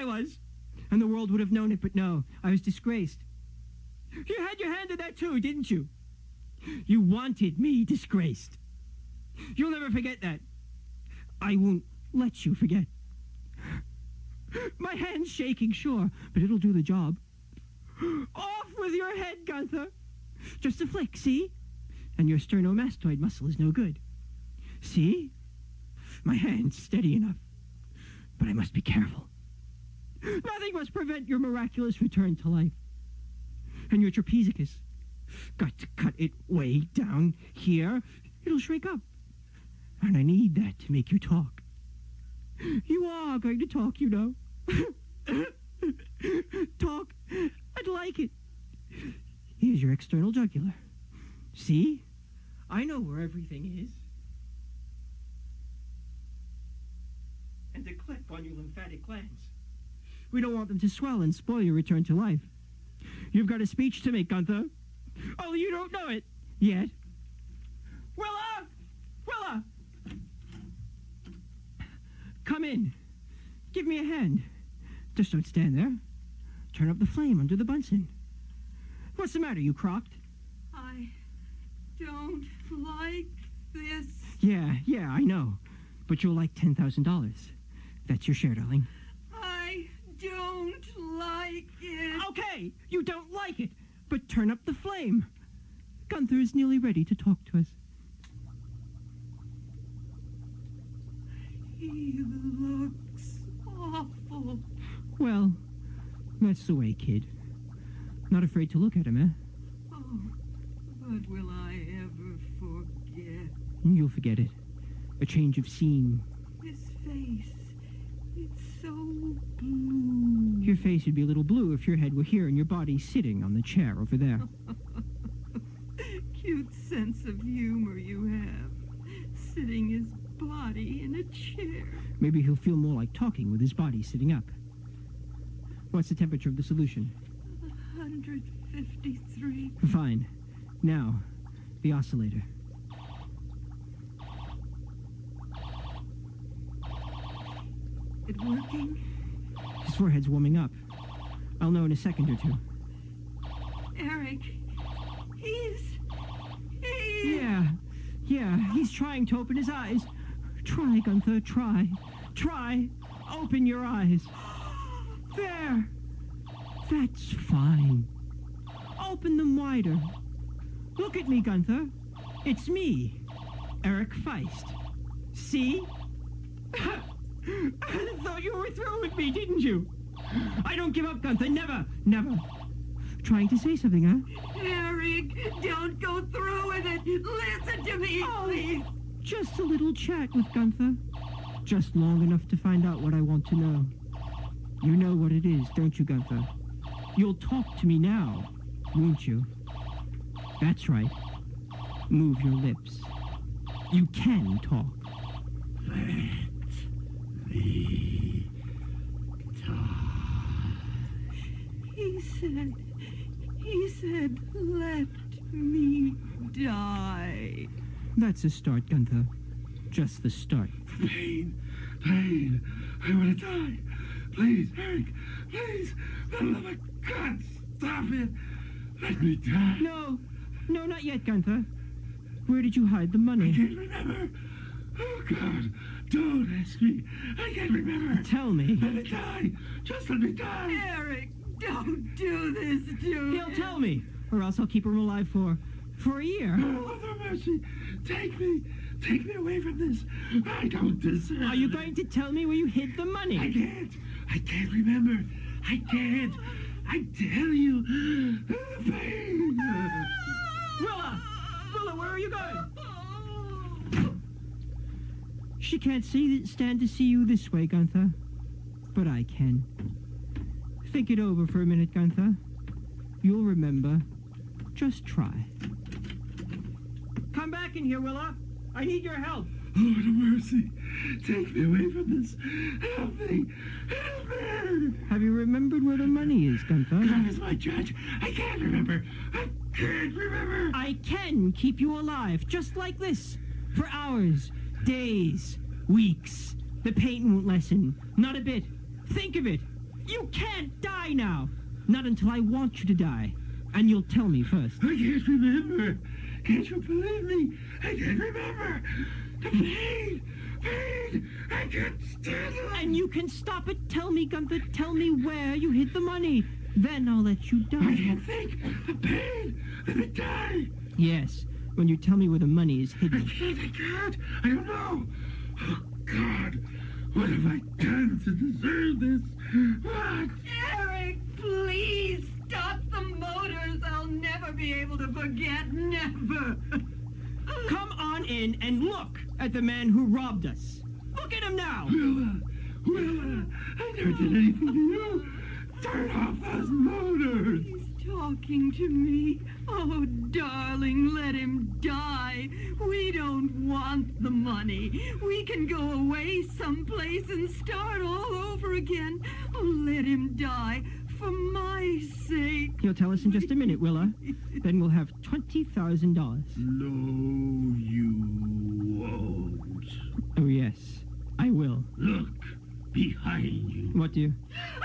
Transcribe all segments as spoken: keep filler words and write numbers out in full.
I was. And the world would have known it, but no, I was disgraced. You had your hand in that too, didn't you? You wanted me disgraced. You'll never forget that. I won't let you forget. My hand's shaking, sure, but it'll do the job. Off with your head, Gunther. Just a flick, see? And your sternomastoid muscle is no good. See? My hand's steady enough. But I must be careful. Nothing must prevent your miraculous return to life. And your trapezius. Got to cut it way down here. It'll shrink up. And I need that to make you talk. You are going to talk, you know. Talk. I'd like it. Here's your external jugular. See? I know where everything is. And a clip on your lymphatic glands. We don't want them to swell and spoil your return to life. You've got a speech to make, Gunther. Oh, you don't know it yet. Willa! Willa! Come in. Give me a hand. Just don't stand there. Turn up the flame under the Bunsen. What's the matter, you crocked? I don't like this. Yeah, yeah, I know. But you'll like ten thousand dollars. That's your share, darling. I don't like it. Okay, you don't like it, but turn up the flame. Gunther is nearly ready to talk to us. He looks awful. Well, that's the way, kid. Not afraid to look at him, eh? Oh, but will I ever forget? You'll forget it. A change of scene. His face, it's so blue. Your face would be a little blue if your head were here and your body sitting on the chair over there. Cute sense of humor you have. Sitting his body in a chair. Maybe he'll feel more like talking with his body sitting up. What's the temperature of the solution? one hundred fifty-three. Fine. Now, the oscillator. It working? His forehead's warming up. I'll know in a second or two. Eric, he's... he's... Yeah, yeah, he's trying to open his eyes. Try, Gunther, try. Try. Open your eyes. There. That's fine. Open them wider. Look at me, Gunther. It's me, Eric Feist. See? I thought you were through with me, didn't you? I don't give up, Gunther. Never, never. Trying to say something, huh? Eric, don't go through with it. Listen to me, Oh, please. just a little chat with Gunther. Just long enough to find out what I want to know. You know what it is, don't you, Gunther? You'll talk to me now, won't you? That's right. Move your lips. You can talk. Let me talk. He said, he said, let me die. That's a start, Gunther. Just the start. Pain, pain. I want to die. Please, Eric, please. For the love of God, stop it. Let me die. No, no, not yet, Gunther. Where did you hide the I money? can't remember. Oh, God, don't ask me. I can't remember. Tell me. Let me die. Just let me die. Eric, don't do this to me. He'll tell me, or else I'll keep him alive for, for a year. Oh, Mother Mercy, take me. Take me away from this. I don't deserve Are you it. going to tell me where you hid the money? I can't. I can't remember. I can't. I tell you. The pain. Willa! Willa, where are you going? She can't see, stand to see you this way, Gunther. But I can. Think it over for a minute, Gunther. You'll remember. Just try. Come back in here, Willa. I need your help. Lord of mercy, take me away from this. Help me. Help me. Have you remembered where the money is, Gunther? God is my judge. I can't remember. I can't remember. I can keep you alive, just like this. For hours, days, weeks. The pain won't lessen. Not a bit. Think of it. You can't die now. Not until I want you to die. And you'll tell me first. I can't remember. Can't you believe me? I can't remember. The pain. Pain. I can't stand it. And you can stop it. Tell me, Gunther. Tell me where you hid the money. Then I'll let you die. I can't think. The pain. Let me die. Yes, when you tell me where the money is I hidden. can't. I can't. I don't know. Oh, God. What have I done to deserve this? What? Eric, please stop the motors. I'll never be able to forget. Never. Come on in and look at the man who robbed us. Look at him now. Willa. Willa. I never did anything to you. Turn off those motors. He's talking to me. Oh, darling, let him die. We don't want the money. We can go away someplace and start all over again. Oh, let him die for my sake. You'll tell us in just a minute, Willa. Then we'll have twenty thousand dollars. No, you won't. Oh, yes, I will. Look behind you. What do you...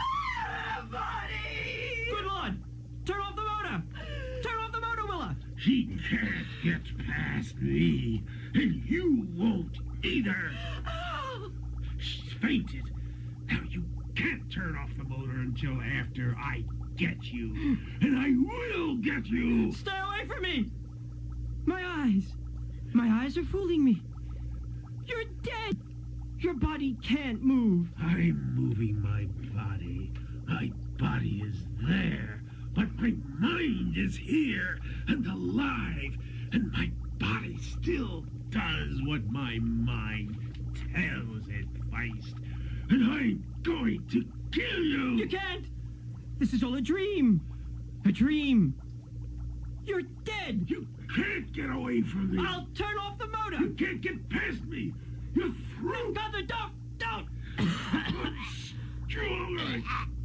Ah, buddy! Good Lord! Turn off the motor! Turn off the motor, Willa! She can't get past me, and you won't either. Oh. She's fainted. Now you can't turn off the motor until after I get you. And I will get you. Stay away from me! My eyes! My eyes are fooling me. You're dead! Your body can't move. I'm moving my body. My body is there. But my mind is here and alive. And my body still does what my mind tells it, Feist. And I'm going to kill you. You can't! This is all a dream. A dream. You're dead! You can't get away from me. I'll turn off the motor! You can't get past me. Your throat. Gunther, don't! Don't! Stronger.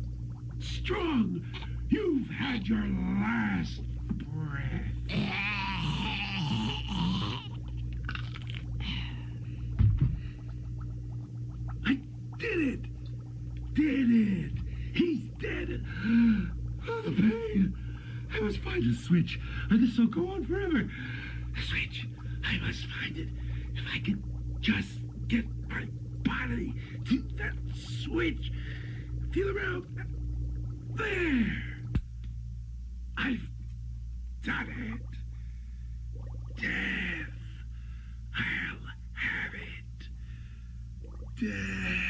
Strong. You've had your last breath. I did it. Did it. He's dead. Oh, the pain. I must find a switch, or this will go on forever. A switch. I must find it. If I can just get my body to that switch. Feel around. There. I've done it. Death. I'll have it. Death.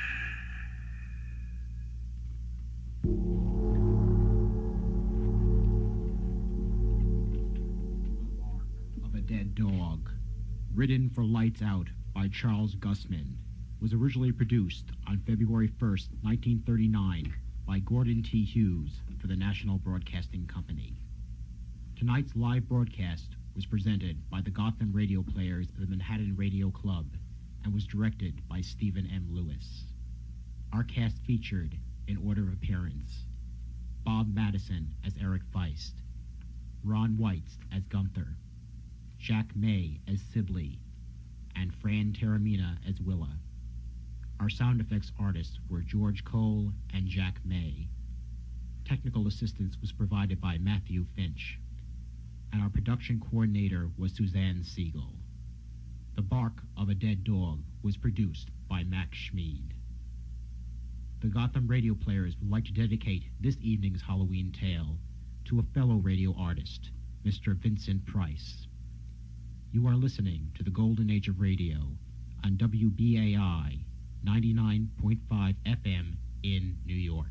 Of a Dead Dog, written for Lights Out by Charles Gussman, was originally produced on February first, nineteen thirty-nine by Gordon T. Hughes for the National Broadcasting Company. Tonight's live broadcast was presented by the Gotham Radio Players of the Manhattan Radio Club and was directed by Stephen M. Lewis. Our cast featured, in order of appearance, Bob Madison as Eric Feist, Ron Weitz as Gunther, Jack May as Sibley, and Fran Taramina as Willa. Our sound effects artists were George Cole and Jack May. Technical assistance was provided by Matthew Finch, and our production coordinator was Suzanne Siegel. The Bark of a Dead Dog was produced by Max Schmid. The Gotham Radio Players would like to dedicate this evening's Halloween tale to a fellow radio artist, Mister Vincent Price. You are listening to the Golden Age of Radio on W B A I ninety-nine point five F M in New York.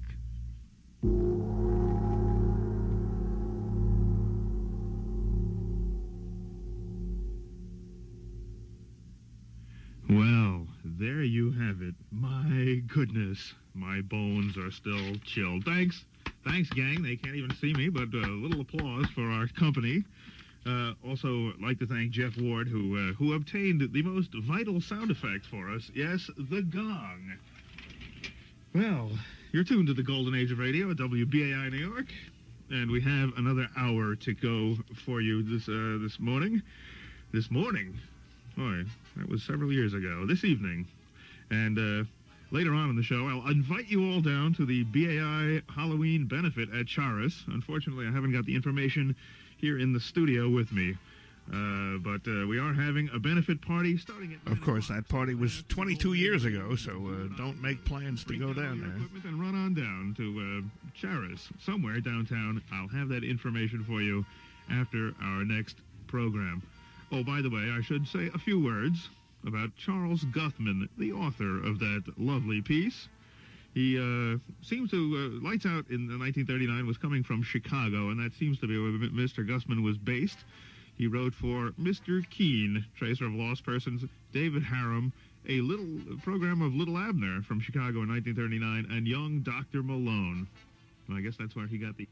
Well, there you have it. My goodness, my bones are still chilled. Thanks. Thanks, gang. They can't even see me, but a little applause for our company. Uh, also, like to thank Jeff Ward, who uh, who obtained the most vital sound effect for us. Yes, the gong. Well, you're tuned to the Golden Age of Radio at W B A I New York, and we have another hour to go for you this uh, this morning. This morning, boy, that was several years ago. This evening, and uh, later on in the show, I'll invite you all down to the B A I Halloween benefit at Charis. Unfortunately, I haven't got the information here in the studio with me. Uh, but uh, we are having a benefit party starting at... Of course, that party was twenty-two years ago, so uh, don't make plans to go down there. And run on down to uh, Charis, somewhere downtown. I'll have that information for you after our next program. Oh, by the way, I should say a few words about Charles Guthman, the author of that lovely piece. He uh, seems to... Uh, Lights Out in nineteen thirty-nine was coming from Chicago, and that seems to be where Mister Guthman was based. He wrote for Mister Keene, Tracer of Lost Persons, David Harum, a little a program of Little Abner from Chicago in nineteen thirty-nine, and Young Doctor Malone. Well, I guess that's where he got the...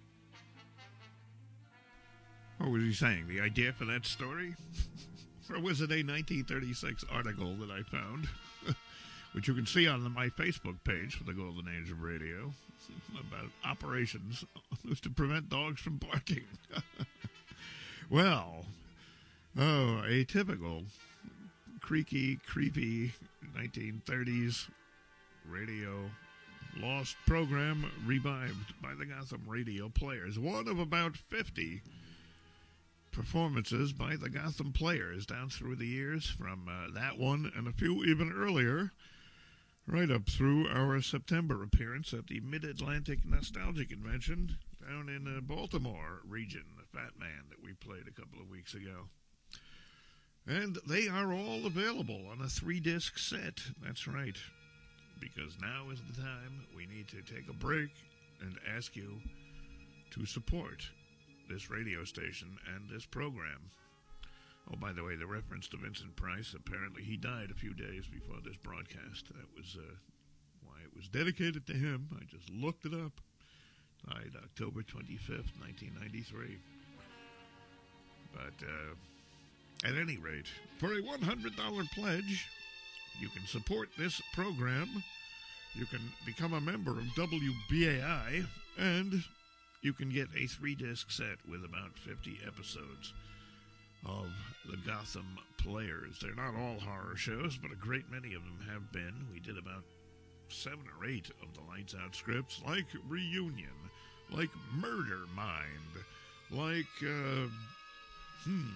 What was he saying? The idea for that story? Or was it a nineteen thirty-six article that I found, which you can see on my Facebook page for the Golden Age of Radio, about operations to prevent dogs from barking? Well, oh, a typical creaky, creepy nineteen thirties radio lost program revived by the Gotham Radio Players. One of about fifty performances by the Gotham Players down through the years, from uh, that one and a few even earlier, right up through our September appearance at the Mid-Atlantic Nostalgia Convention down in the Baltimore region, the Fat Man that we played a couple of weeks ago. And they are all available on a three-disc set. That's right. Because now is the time we need to take a break and ask you to support this radio station and this program. Oh, by the way, the reference to Vincent Price, apparently he died a few days before this broadcast. That was uh, why it was dedicated to him. I just looked it up. Died October twenty-fifth, nineteen ninety-three. But uh, at any rate, for a one hundred dollars pledge, you can support this program, you can become a member of W B A I, and you can get a three-disc set with about fifty episodes of the Gotham Players. They're not all horror shows, but a great many of them have been. We did about seven or eight of the Lights Out scripts, like Reunion, like Murder Mind, like, uh, hmm,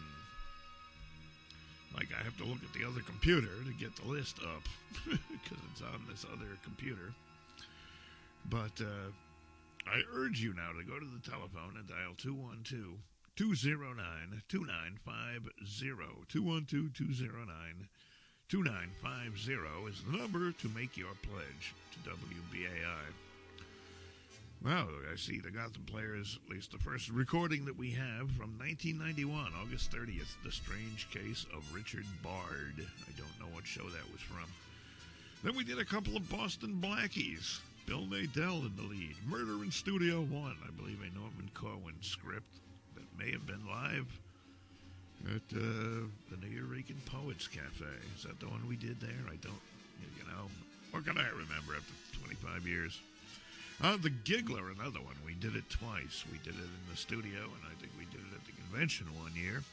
like I have to look at the other computer to get the list up, because it's on this other computer. But uh, I urge you now to go to the telephone and dial two one two, two oh nine, two nine five oh, two one two, two oh nine, two nine five oh is the number to make your pledge to W B A I. Well, I see the Gotham Players, at least the first recording that we have from nineteen ninety-one, August thirtieth, The Strange Case of Richard Bard. I don't know what show that was from. Then we did a couple of Boston Blackies. Bill Nadell in the lead. Murder in Studio One, I believe a Norman Corwin script that may have been live at uh, the Nuyorican Poets Cafe. Is that the one we did there? I don't, you know, what can I remember after twenty-five years? Uh, the Giggler, another one. We did it twice. We did it in the studio, and I think we did it at the convention one year.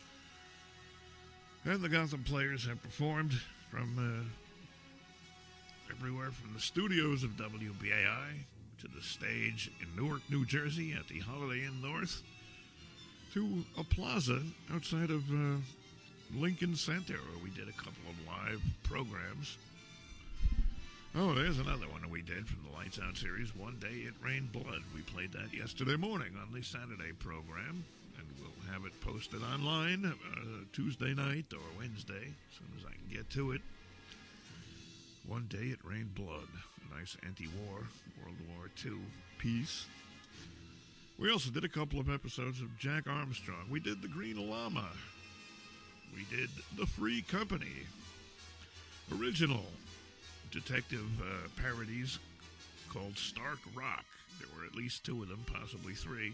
And the Gotham Players have performed from uh, everywhere from the studios of W B A I to the stage in Newark, New Jersey at the Holiday Inn North to a plaza outside of uh, Lincoln Center, where we did a couple of live programs. Oh, there's another one that we did from the Lights Out series, One Day It Rained Blood. We played that yesterday morning on the Saturday program, and we'll have it posted online uh, Tuesday night or Wednesday, as soon as I can get to it. One Day It Rained Blood, a nice anti-war, World War Two piece. We also did a couple of episodes of Jack Armstrong. We did The Green Llama. We did The Free Company. Original detective uh, parodies called Stark Rock. There were at least two of them, possibly three.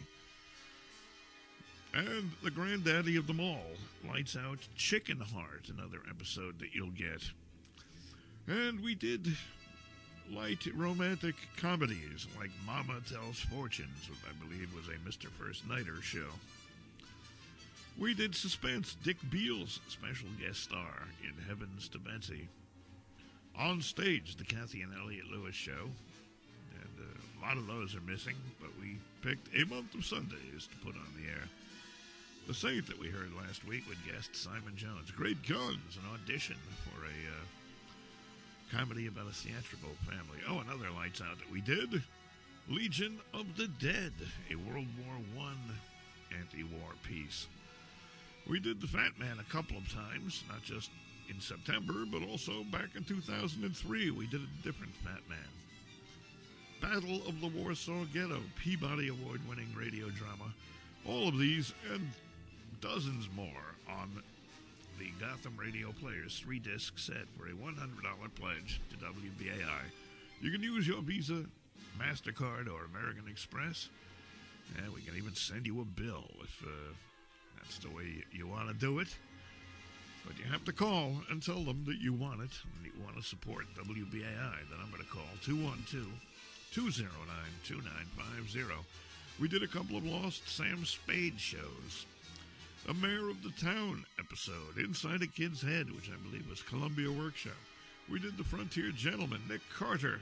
And the granddaddy of them all, Lights Out Chicken Heart, another episode that you'll get. And we did light romantic comedies like Mama Tells Fortunes, which I believe was a Mister First Nighter show. We did suspense, Dick Beals, special guest star in Heavens to Betsy. On Stage, the Kathy and Elliot Lewis show. And uh, a lot of those are missing, but we picked A Month of Sundays to put on the air. The Saint that we heard last week with guest Simon Jones. Great Guns, an audition for a uh, comedy about a theatrical family. Oh, another Lights Out that we did. Legion of the Dead, a World War One anti-war piece. We did The Fat Man a couple of times, not just in September, but also back in two thousand three. We did a different Fat Man. Battle of the Warsaw Ghetto, Peabody Award-winning radio drama. All of these and dozens more on the Gotham Radio Players three-disc set for a one hundred dollars pledge to W B A I. You can use your Visa, MasterCard, or American Express, and we can even send you a bill if uh, that's the way you want to do it. But you have to call and tell them that you want it and you want to support W B A I. The number to call, two one two, two zero nine, two nine five zero. We did a couple of Lost Sam Spade shows. A Mayor of the Town episode, Inside a Kid's Head, which I believe was Columbia Workshop. We did The Frontier Gentleman, Nick Carter.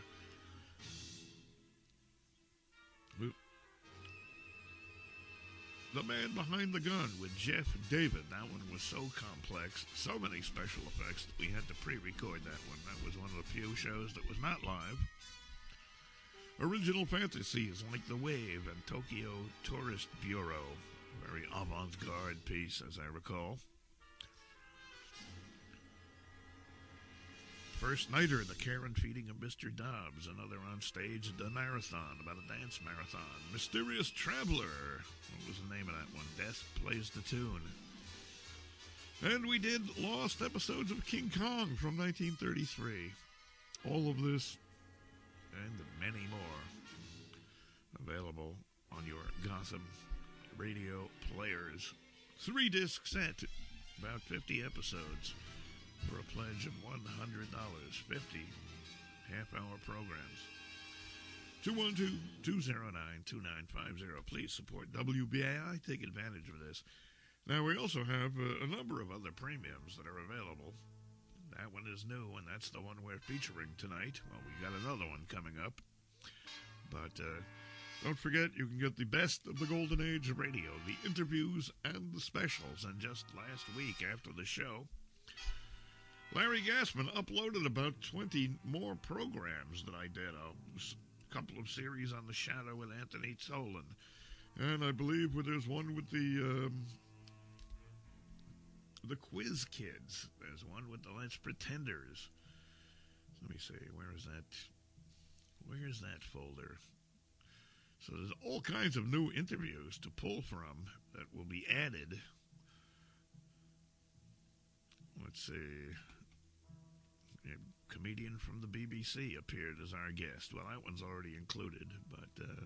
The Man Behind the Gun with Jeff David. That one was so complex, so many special effects that we had to pre-record that one. That was one of the few shows that was not live. Original Fantasies like The Wave and Tokyo Tourist Bureau. Very avant-garde piece, as I recall. First Nighter, The Care and Feeding of Mister Dobbs. Another on stage, The Marathon, about a dance marathon. Mysterious Traveler. What was the name of that one? Death Plays the Tune. And we did lost episodes of King Kong from nineteen thirty-three. All of this and many more available on your Gotham Radio Players three-disc set. About fifty episodes. For a pledge of one hundred dollars, fifty half-hour programs. two one two, two zero nine, two nine five zero. Please support W B A I. Take advantage of this. Now, we also have uh, a number of other premiums that are available. That one is new, and that's the one we're featuring tonight. Well, we got another one coming up. But uh, don't forget, you can get the best of the Golden Age of radio, the interviews and the specials. And just last week after the show, Larry Gassman uploaded about twenty more programs that I did. A couple of series on The Shadow with Anthony Tolan. And I believe where there's one with the um, the Quiz Kids. There's one with the Let's Pretenders. Let me see, where is that? Where is that folder? So there's all kinds of new interviews to pull from that will be added. Let's see. A comedian from the B B C appeared as our guest. Well, that one's already included, but uh,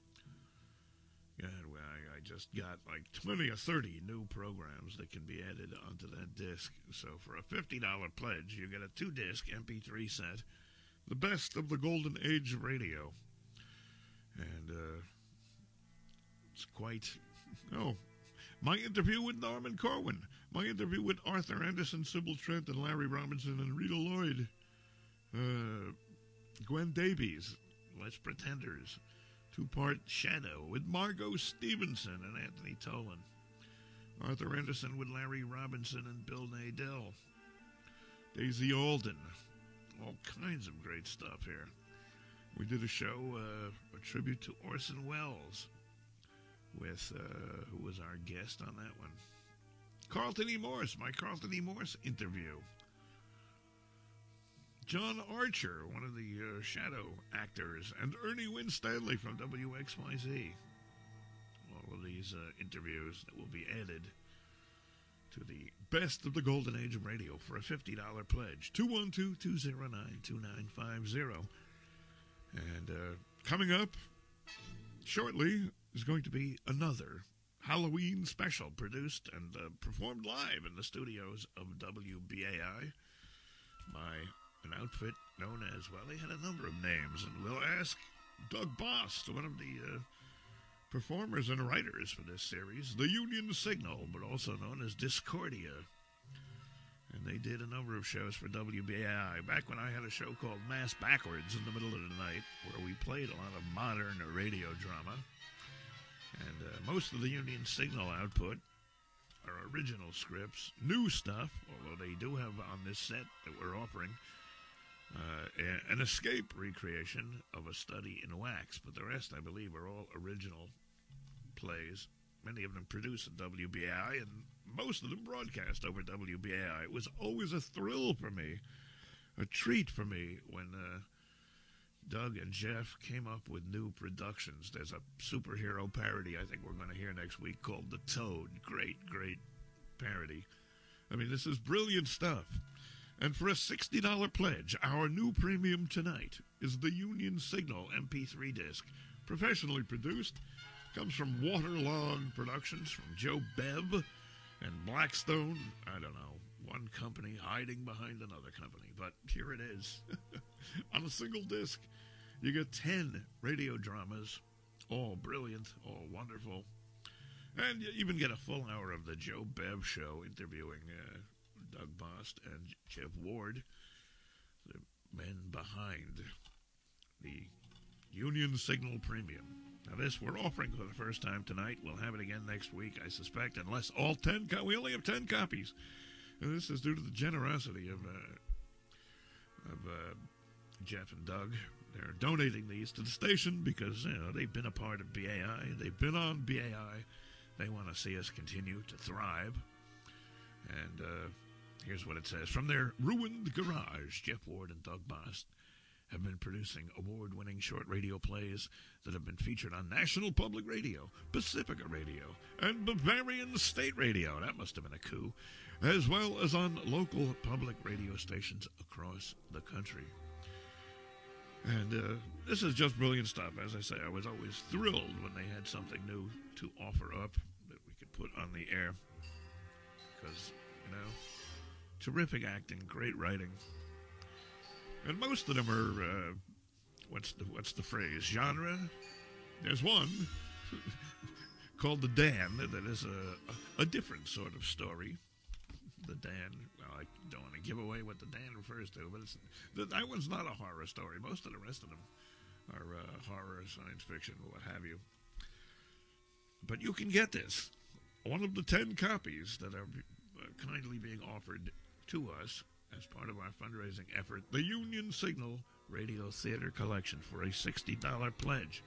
God, well, I, I just got like twenty or thirty new programs that can be added onto that disc. So for a fifty dollars pledge, you get a two-disc M P three set, the best of the Golden Age of radio. And uh, it's quite... Oh, my interview with Norman Corwin. My interview with Arthur Anderson, Sybil Trent, and Larry Robinson, and Rita Lloyd. Uh, Gwen Davies, Let's Pretenders. Two-part Shadow with Margot Stevenson and Anthony Tolan. Arthur Anderson with Larry Robinson and Bill Nadell. Daisy Alden. All kinds of great stuff here. We did a show, uh, a tribute to Orson Welles, with uh, who was our guest on that one. Carlton E. Morse, my Carlton E. Morse interview. John Archer, one of the uh, Shadow actors, and Ernie Winstanley from W X Y Z. All of these uh, interviews that will be added to the best of the Golden Age of radio for a fifty dollars pledge. two one two, two zero nine, two nine five zero. And uh, coming up shortly is going to be another Halloween special produced and uh, performed live in the studios of W B A I by an outfit known as, well, they had a number of names, and we'll ask Doug Bost, one of the uh, performers and writers for this series, the Union Signal, but also known as Discordia. And they did a number of shows for W B A I. Back when I had a show called Mass Backwards in the middle of the night, where we played a lot of modern radio drama. And uh, most of the Union Signal output are original scripts, new stuff, although they do have on this set that we're offering uh, an escape recreation of A Study in Wax. But the rest, I believe, are all original plays. Many of them produced at W B A I, and most of them broadcast over W B A I. It was always a thrill for me, a treat for me, when uh, Doug and Jeff came up with new productions. There's a superhero parody I think we're going to hear next week called The Toad. Great, great parody. I mean, this is brilliant stuff. And for a sixty dollars pledge, our new premium tonight is the Union Signal M P three disc, professionally produced. Comes from Waterlog Productions, from Joe Bev and Blackstone. I don't know, one company hiding behind another company. But here it is. On a single disc, you get ten radio dramas, all brilliant, all wonderful. And you even get a full hour of the Joe Bev show interviewing uh, Doug Bost and Jeff Ward, the men behind the Union Signal Premium. Now, this we're offering for the first time tonight. We'll have it again next week, I suspect, unless all ten... Co- we only have ten copies. And this is due to the generosity of, uh, of uh, Jeff and Doug. They're donating these to the station because, you know, they've been a part of B A I. They've been on B A I. They want to see us continue to thrive. And uh, here's what it says. From their ruined garage, Jeff Ward and Doug Bost have been producing award-winning short radio plays that have been featured on National Public Radio, Pacifica Radio, and Bavarian State Radio. That must have been a coup. As well as on local public radio stations across the country. And uh, this is just brilliant stuff. As I say, I was always thrilled when they had something new to offer up that we could put on the air. Because, you know, terrific acting, great writing. And most of them are, uh, what's the what's the phrase, genre? There's one called The Dan that is a, a, a different sort of story. The Dan, well, I don't want to give away what the Dan refers to, but it's that one's not a horror story. Most of the rest of them are uh, horror, science fiction, what have you. But you can get this. One of the ten copies that are uh, kindly being offered to us as part of our fundraising effort, the Union Signal Radio Theater Collection, for a sixty dollars pledge.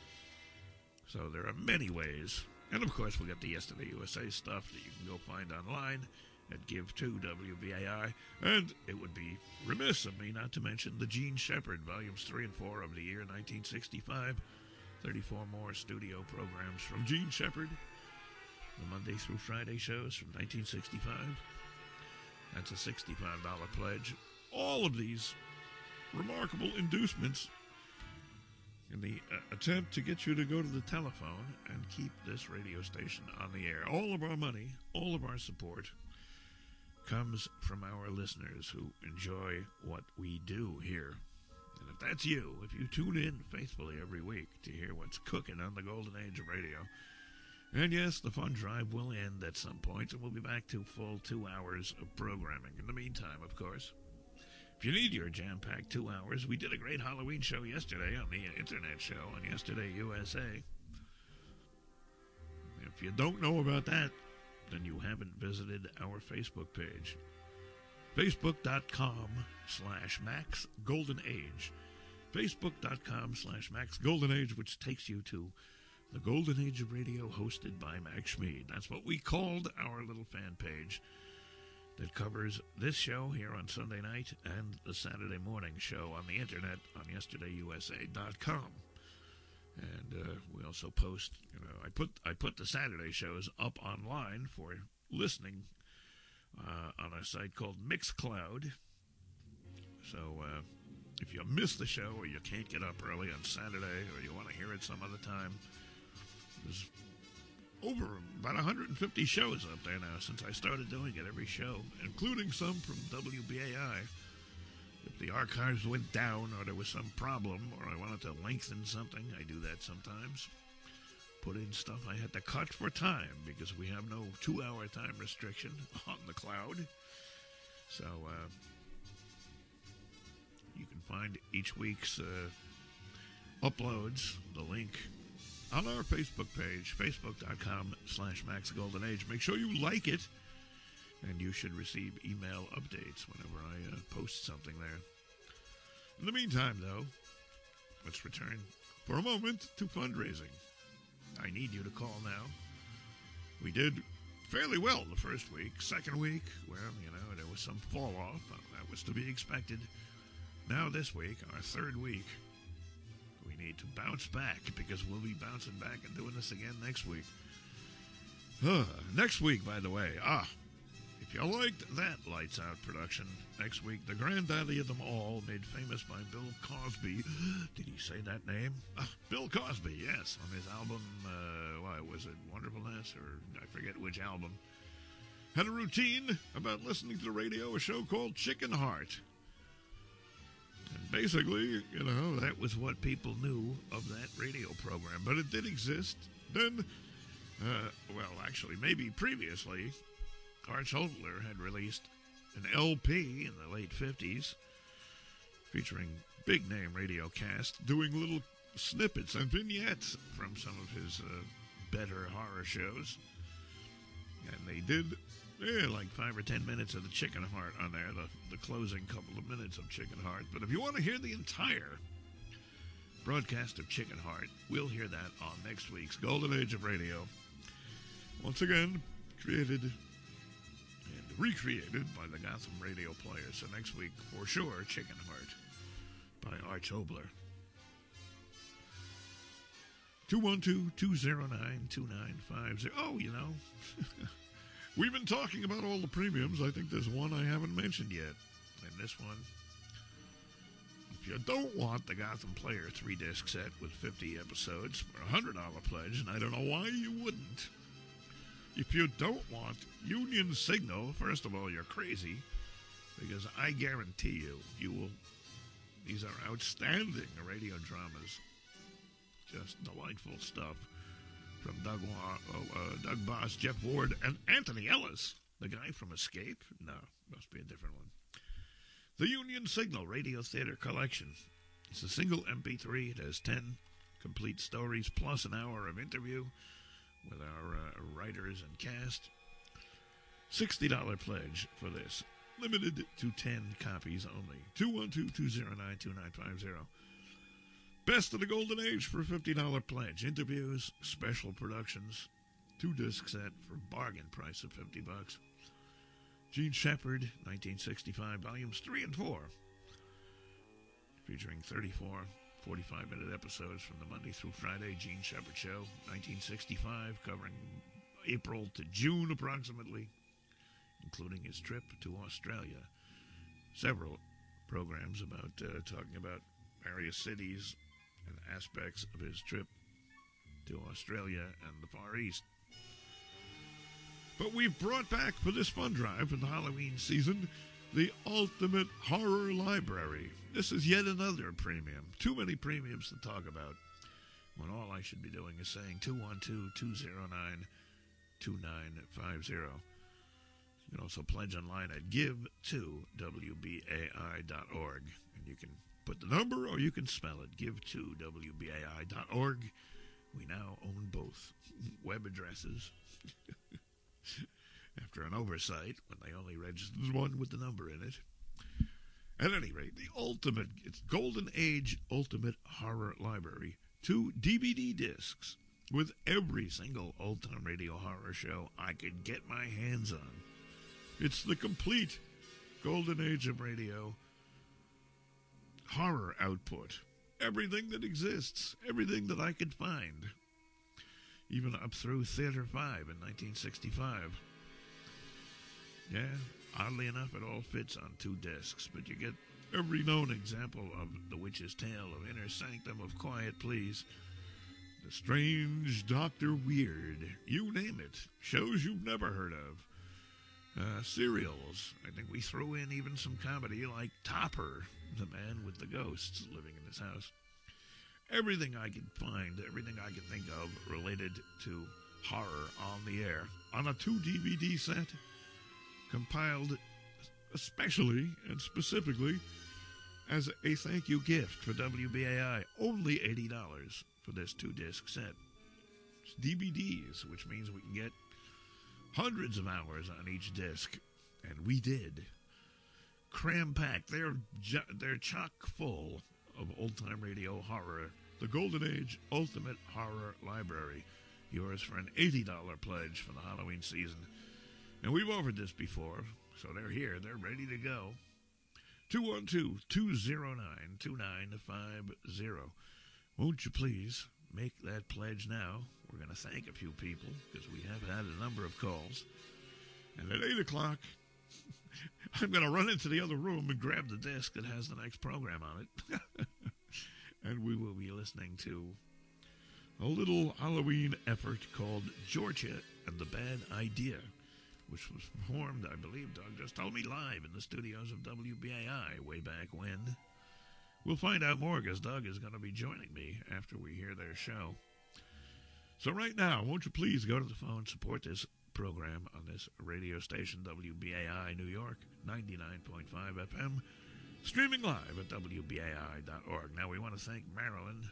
So there are many ways. And, of course, we'll get the Yesterday U S A stuff that you can go find online at Give to W B A I. And it would be remiss of me not to mention the Gene Shepard, Volumes three and four of the year nineteen sixty-five. thirty-four more studio programs from Gene Shepard. The Monday through Friday shows from nineteen sixty-five. That's a sixty-five dollars pledge. All of these remarkable inducements in the uh, attempt to get you to go to the telephone and keep this radio station on the air. All of our money, all of our support comes from our listeners who enjoy what we do here. And if that's you, if you tune in faithfully every week to hear what's cooking on the golden age of radio, and yes, the fun drive will end at some point, and we'll be back to full two hours of programming. In the meantime, of course, if you need your jam-packed two hours, we did a great Halloween show yesterday on the Internet show on Yesterday U S A. If you don't know about that, then you haven't visited our Facebook page. Facebook.com slash Max Golden Age. Facebook.com slash Max Golden Age, which takes you to the Golden Age of Radio, hosted by Max Schmid. That's what we called our little fan page that covers this show here on Sunday night and the Saturday morning show on the Internet on yesterday U S A dot com. And uh, we also post, you know, I put I put the Saturday shows up online for listening uh, on a site called Mixcloud. So uh, if you miss the show or you can't get up early on Saturday or you want to hear it some other time, there's over about one hundred fifty shows up there now since I started doing it every show, including some from W B A I. If the archives went down or there was some problem or I wanted to lengthen something, I do that sometimes. Put in stuff I had to cut for time because we have no two-hour time restriction on the cloud. So uh, you can find each week's uh, uploads, the link, on our Facebook page, facebook.com slash Max Golden Age. Make sure you like it, and you should receive email updates whenever I uh, post something there. In the meantime, though, let's return for a moment to fundraising. I need you to call now. We did fairly well the first week. Second week, well, you know, there was some fall off. Uh, that was to be expected. Now this week, our third week, we need to bounce back because we'll be bouncing back and doing this again next week. Uh, next week, by the way, ah, if you liked that Lights Out production, next week, the granddaddy of them all, made famous by Bill Cosby. Did he say that name? Uh, Bill Cosby, yes, on his album, uh, what was it, Wonderfulness, or I forget which album, had a routine about listening to the radio, a show called Chicken Heart. And basically, you know, that was what people knew of that radio program. But it did exist. Then, uh, well, actually, maybe previously, Arch Obler had released an L P in the late fifties featuring big-name radio cast doing little snippets and vignettes from some of his uh, better horror shows. And they did, yeah, like five or ten minutes of the Chicken Heart on there, the, the closing couple of minutes of Chicken Heart. But if you want to hear the entire broadcast of Chicken Heart, we'll hear that on next week's Golden Age of Radio. Once again, created and recreated by the Gotham Radio Players. So next week, for sure, Chicken Heart by Arch Obler. two one two, two zero nine, two nine five zero. Oh, you know, we've been talking about all the premiums. I think there's one I haven't mentioned yet. And this one, if you don't want the Gotham Player three-disc set with fifty episodes for a one hundred dollars pledge, and I don't know why you wouldn't, if you don't want Union Signal, first of all, you're crazy, because I guarantee you, you will, these are outstanding radio dramas. Just delightful stuff from Doug, uh, uh, Doug Boss, Jeff Ward, and Anthony Ellis, the guy from Escape. No, must be a different one. The Union Signal Radio Theater Collection. It's a single M P three. It has ten complete stories plus an hour of interview with our uh, writers and cast. sixty dollars pledge for this. Limited to ten copies only. two one two, two zero nine, two nine five zero. Best of the Golden Age for a fifty dollars pledge. Interviews, special productions, two-disc set for bargain price of fifty bucks. Gene Shepard, nineteen sixty-five, volumes three and four, featuring thirty-four forty-five minute episodes from the Monday through Friday Gene Shepard Show, nineteen sixty-five, covering April to June approximately, including his trip to Australia. Several programs about uh, talking about various cities and aspects of his trip to Australia and the Far East. But we've brought back for this fun drive for the Halloween season the Ultimate Horror Library. This is yet another premium. Too many premiums to talk about, when all I should be doing is saying two one two, two zero nine, two nine five zero. You can also pledge online at give to W B A I dot org. And you can put the number or you can spell it. give to W B A I dot org. We now own both web addresses. After an oversight, when they only registered one with the number in it. At any rate, the ultimate, it's Golden Age Ultimate Horror Library. Two D V D discs with every single old-time radio horror show I could get my hands on. It's the complete Golden Age of Radio horror output. Everything that exists, everything that I could find. Even up through Theater five in nineteen sixty-five. Yeah, oddly enough, it all fits on two discs, but you get every known example of The Witch's Tale, of Inner Sanctum, of Quiet Please, The Strange Doctor Weird, you name it. Shows you've never heard of. Uh, serials. I think we threw in even some comedy like Topper, the man with the ghosts living in his house. Everything I could find, everything I could think of related to horror on the air. On a two D V D set, compiled especially and specifically as a thank you gift for W B A I. Only eighty dollars for this two-disc set. It's D V Ds, which means we can get hundreds of hours on each disc, and we did. Cram-packed. They're, ju- they're chock full of old-time radio horror. The Golden Age Ultimate Horror Library. Yours for an eighty dollars pledge for the Halloween season. And we've offered this before, so they're here. They're ready to go. two one two, two oh nine, two nine five oh. Won't you please make that pledge now? We're going to thank a few people because we have had a number of calls. And at eight o'clock, I'm going to run into the other room and grab the disc that has the next program on it. And we will be listening to a little Halloween effort called Georgia and the Bad Idea, which was performed, I believe, Doug just told me, live in the studios of W B A I way back when. We'll find out more because Doug is going to be joining me after we hear their show. So right now, won't you please go to the phone, support this program on this radio station, W B A I New York, ninety-nine point five F M, streaming live at W B A I dot org. Now, we want to thank Marilyn.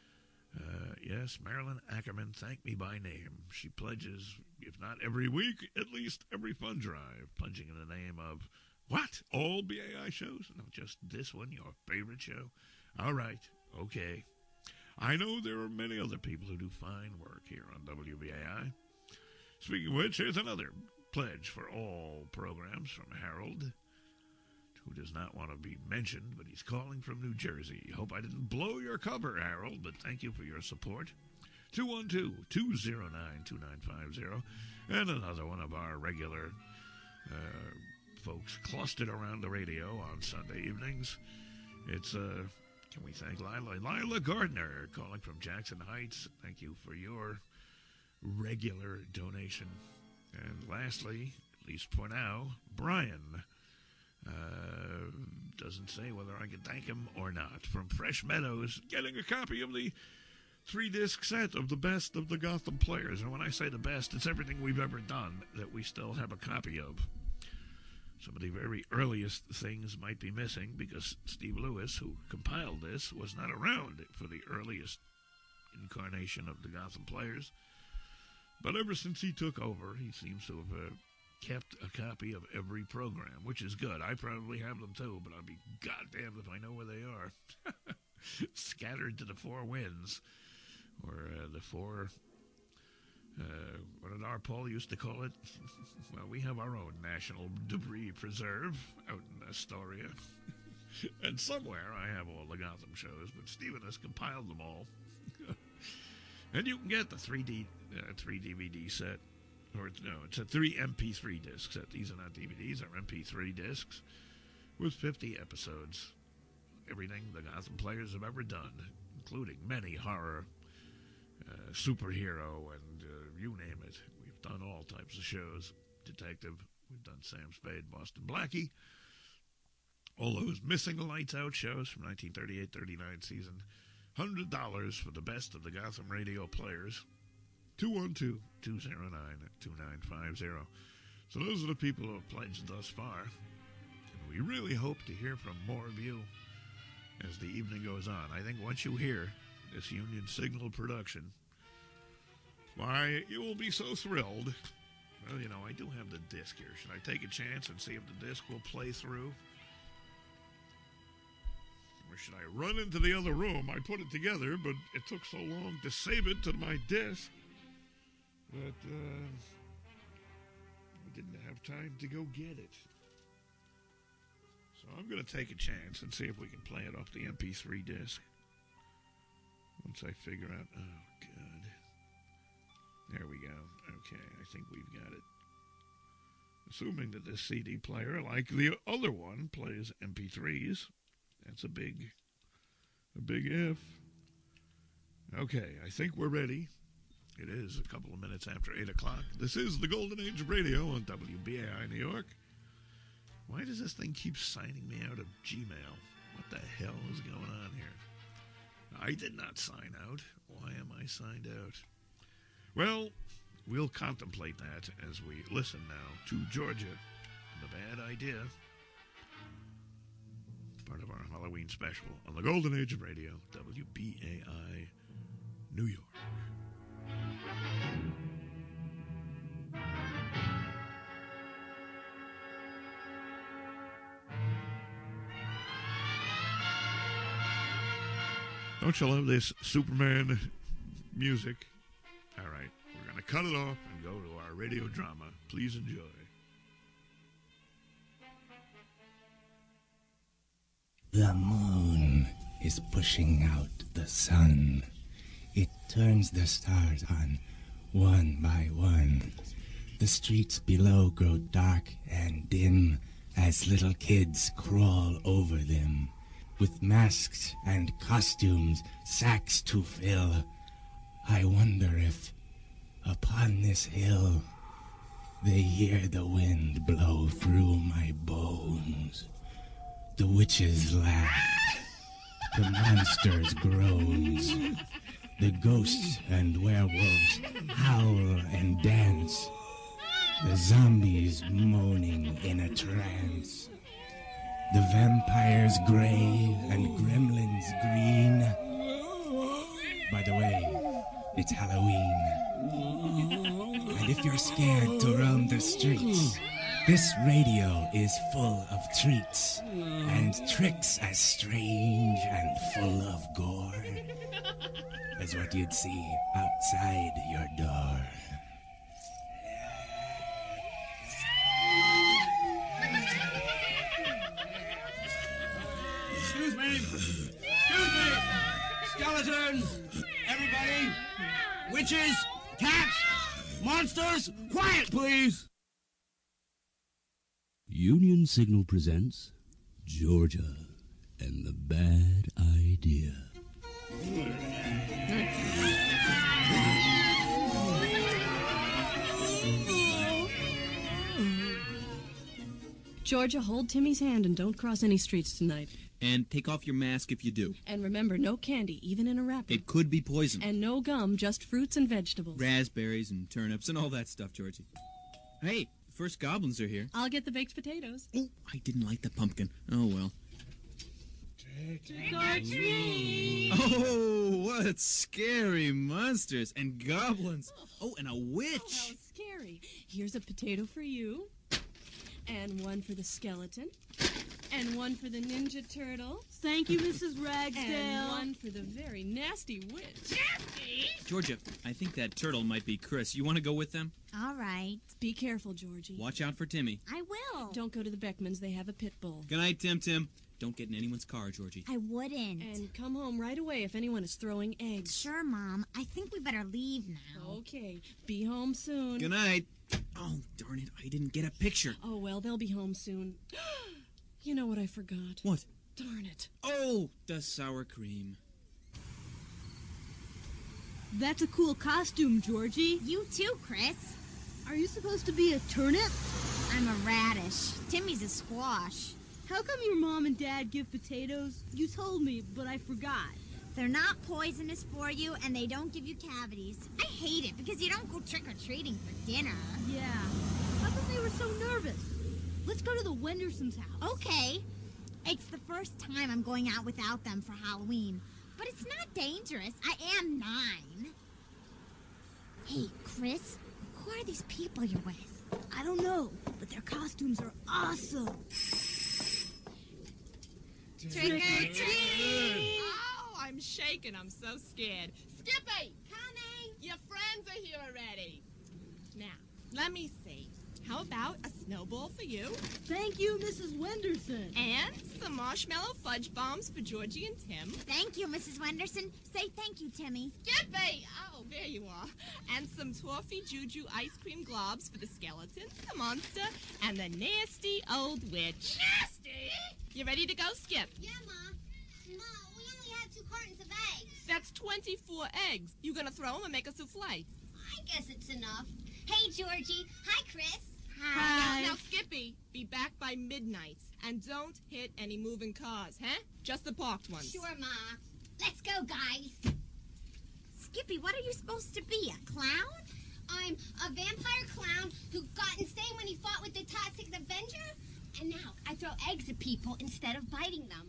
Uh, yes, Marilyn Ackerman, thank me by name. She pledges, if not every week, at least every fund drive, pledging in the name of, what? All B A I shows? No, just this one, your favorite show? All right, okay. I know there are many other people who do fine work here on W B A I. Speaking of which, here's another pledge for all programs from Harold, who does not want to be mentioned, but he's calling from New Jersey. Hope I didn't blow your cover, Harold, but thank you for your support. two one two, two oh nine, two nine five oh. And another one of our regular uh, folks clustered around the radio on Sunday evenings. It's, uh, can we thank Lila? Lila Gardner, calling from Jackson Heights. Thank you for your regular donation. And lastly, at least for now, Brian. Uh, doesn't say whether I can thank him or not. From Fresh Meadows, getting a copy of the three-disc set of the best of the Gotham Players. And when I say the best, it's everything we've ever done that we still have a copy of. Some of the very earliest things might be missing because Steve Lewis, who compiled this, was not around for the earliest incarnation of the Gotham Players. But ever since he took over, he seems to have uh, kept a copy of every program, which is good. I probably have them too, but I'll be goddamned if I know where they are. Scattered to the four winds, or uh, the four, uh, what did our Paul used to call it? Well, we have our own National Debris Preserve out in Astoria. And somewhere I have all the Gotham shows, but Stephen has compiled them all. And you can get the three D, uh, three D V D set. Or, no, it's a three M P three disc set. These are not D V Ds, they're M P three discs with fifty episodes. Everything the Gotham Players have ever done, including many horror, uh, superhero, and uh, you name it. We've done all types of shows. Detective, we've done Sam Spade, Boston Blackie. All those Missing Lights Out shows from nineteen thirty-eight thirty-nine season. one hundred dollars for the best of the Gotham radio players. two one two, two oh nine, two nine five oh. So those are the people who have pledged thus far. And we really hope to hear from more of you as the evening goes on. I think once you hear this Union Signal production, why, you will be so thrilled. Well, you know, I do have the disc here. Should I take a chance and see if the disc will play through? Or should I run into the other room? I put it together, but it took so long to save it to my disc that uh, I didn't have time to go get it. So I'm going to take a chance and see if we can play it off the M P three disc. Once I figure out... Oh, God. There we go. Okay, I think we've got it. Assuming that this C D player, like the other one, plays M P threes. That's a big, a big if. Okay, I think we're ready. It is a couple of minutes after eight o'clock. This is the Golden Age of Radio on W B A I New York. Why does this thing keep signing me out of Gmail? What the hell is going on here? I did not sign out. Why am I signed out? Well, we'll contemplate that as we listen now to Georgia and the Bad Idea. part of our Halloween special on the Golden Age of Radio, W B A I, New York. Don't you love this Superman music? All right, we're going to cut it off and go to our radio drama. Please enjoy. The moon is pushing out the sun. It turns the stars on one by one. The streets below grow dark and dim as little kids crawl over them. With masks and costumes, sacks to fill, I wonder if, upon this hill, they hear the wind blow through my bones. The witches laugh, the monsters groans, the ghosts and werewolves howl and dance, the zombies moaning in a trance. The vampires gray and gremlins green. By the way, it's Halloween. And if you're scared to roam the streets, this radio is full of treats and tricks as strange and full of gore as what you'd see outside your door. Excuse me! Excuse me! Skeletons! Everybody! Witches! Cats! Monsters! Quiet, please! Union Signal presents Georgia and the Bad Idea. Georgia, hold Timmy's hand and don't cross any streets tonight. And take off your mask if you do. And remember, no candy, even in a wrapper. It could be poison. And no gum, just fruits and vegetables. Raspberries and turnips and all that stuff, Georgie. Hey, first goblins are here. I'll get the baked potatoes. Oh, I didn't like the pumpkin. Oh, well. Trick or treat! Oh, what scary monsters and goblins. Oh, and a witch. Oh, how scary. Here's a potato for you. And one for the skeleton. And one for the Ninja Turtle. Thank you, Missus Ragsdale. And one for the very nasty witch. Nasty? Georgia, I think that turtle might be Chris. You want to go with them? All right. Be careful, Georgie. Watch out for Timmy. I will. Don't go to the Beckmans. They have a pit bull. Good night, Tim Tim. Don't get in anyone's car, Georgie. I wouldn't. And come home right away if anyone is throwing eggs. Sure, Mom. I think we better leave now. Okay. Be home soon. Good night. Oh, darn it. I didn't get a picture. Oh, well, they'll be home soon. You know what I forgot? What? Darn it. Oh, the sour cream. That's a cool costume, Georgie. You too, Chris. Are you supposed to be a turnip? I'm a radish. Timmy's a squash. How come your mom and dad give potatoes? You told me, but I forgot. They're not poisonous for you, and they don't give you cavities. I hate it because you don't go trick-or-treating for dinner. Yeah. How come they were so nervous? Let's go to the Wendersons' house. Okay. It's the first time I'm going out without them for Halloween. But it's not dangerous. I am nine. Hey, Chris, who are these people you're with? I don't know, but their costumes are awesome. Trick-or-treat! Oh, I'm shaking. I'm so scared. Skippy! Coming! Your friends are here already. Now, let me see. How about a snowball for you? Thank you, Missus Wenderson. And some marshmallow fudge bombs for Georgie and Tim. Thank you, Missus Wenderson. Say thank you, Timmy. Skippy! Oh, there you are. And some toffee juju ice cream globs for the skeleton, the monster, and the nasty old witch. Nasty? You ready to go, Skip? Yeah, Ma. Ma, we only have two cartons of eggs. That's twenty-four eggs. You gonna throw them and make a souffle? I guess it's enough. Hey, Georgie. Hi, Chris. Hi. Now, now, Skippy, be back by midnight. And don't hit any moving cars, huh? Just the parked ones. Sure, Ma. Let's go, guys. Skippy, what are you supposed to be, a clown? I'm a vampire clown who got insane when he fought with the Toxic Avenger. And now I throw eggs at people instead of biting them.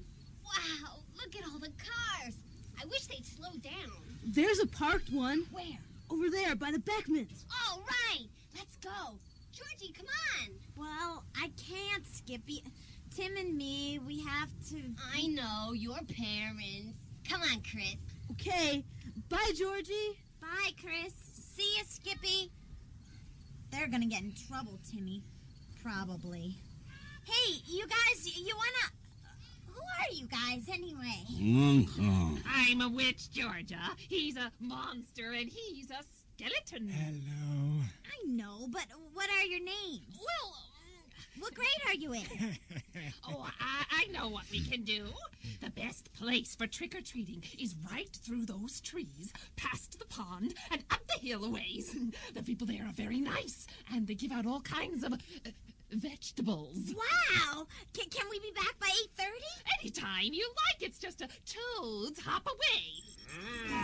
Wow, look at all the cars. I wish they'd slow down. There's a parked one. Where? Over there, by the Beckmans. Oh, right. Let's go. Georgie, come on. Well, I can't, Skippy. Tim and me, we have to... I know, your parents. Come on, Chris. Okay. Bye, Georgie. Bye, Chris. See ya, Skippy. They're gonna get in trouble, Timmy. Probably. Hey, you guys, you wanna... Who are you guys, anyway? Mm-hmm. I'm a witch, Georgia. He's a monster, and he's a skeleton. Hello. I know, but what are your names? Well, what grade are you in? oh, I, I know what we can do. The best place for trick-or-treating is right through those trees, past the pond, and up the hill a ways. The people there are very nice, and they give out all kinds of... Uh, vegetables. Wow! Can, can we be back by eight thirty? Anytime you like. It's just a toad's hop away.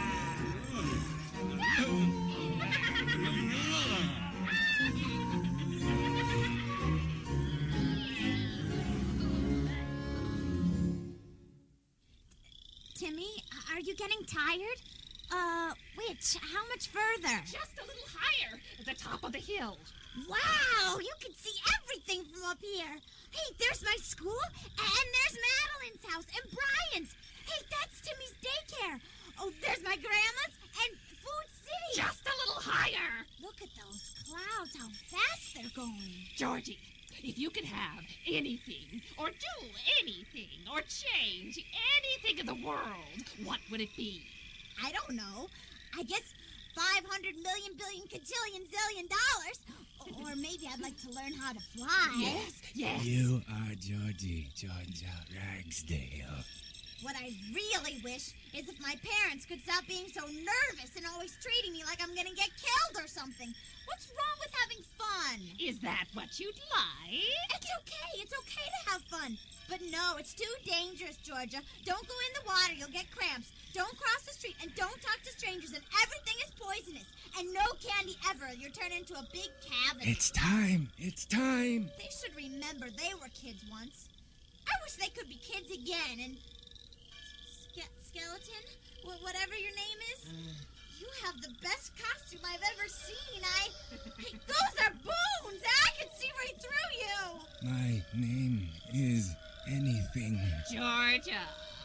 Timmy, are you getting tired? Uh, which? How much further? Just a little higher, at the top of the hill. Wow, you can see everything from up here. Hey, there's my school, and there's Madeline's house, and Brian's. Hey, that's Timmy's daycare. Oh, there's my grandma's, and Food City. Just a little higher. Look at those clouds, how fast they're going. Georgie, if you could have anything, or do anything, or change anything in the world, what would it be? I don't know. I guess five hundred million billion cajillion zillion dollars. Or maybe I'd like to learn how to fly. Yes, yes. You are Georgie, Georgia Ragsdale. What I really wish is if my parents could stop being so nervous and always treating me like I'm gonna get killed or something. What's wrong with having fun? Is that what you'd like? It's okay. It's okay to have fun. But no, it's too dangerous, Georgia. Don't go in the water. You'll get cramps. Don't cross the street, and don't talk to strangers, and everything is poisonous. And no candy ever. You're turned into a big cavity. It's time. It's time. They should remember they were kids once. I wish they could be kids again. And Ske- Skeleton, wh- whatever your name is, you have the best costume I've ever seen. I... Hey, those are bones. I can see right through you. My name is anything. Georgia.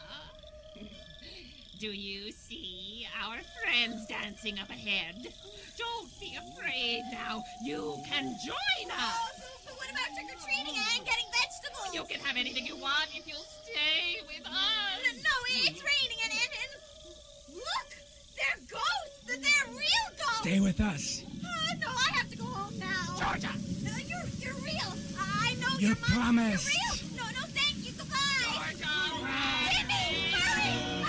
Do you see our friends dancing up ahead? Don't be afraid now. You can join us. Oh, but what about trick-or-treating and getting vegetables? You can have anything you want if you'll stay with us. No, no it's raining and, and, and... Look! They're ghosts! They're real ghosts! Stay with us. Uh, no, I have to go home now. Georgia! No, you're, you're real. I know You you're mine. promised. You're real. No, no, thank you. Goodbye. Georgia! Timmy, hurry!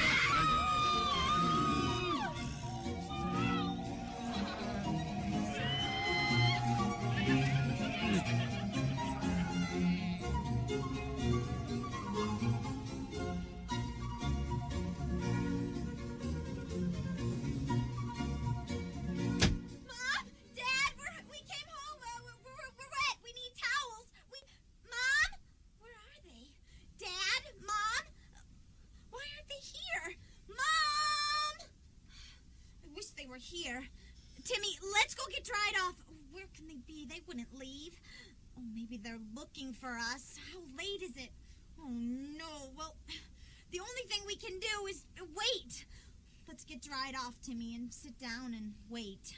Here. Timmy, let's go get dried off. Where can they be? They wouldn't leave. Oh, maybe they're looking for us. How late is it? Oh, no. Well, the only thing we can do is wait. Let's get dried off, Timmy, and sit down and wait.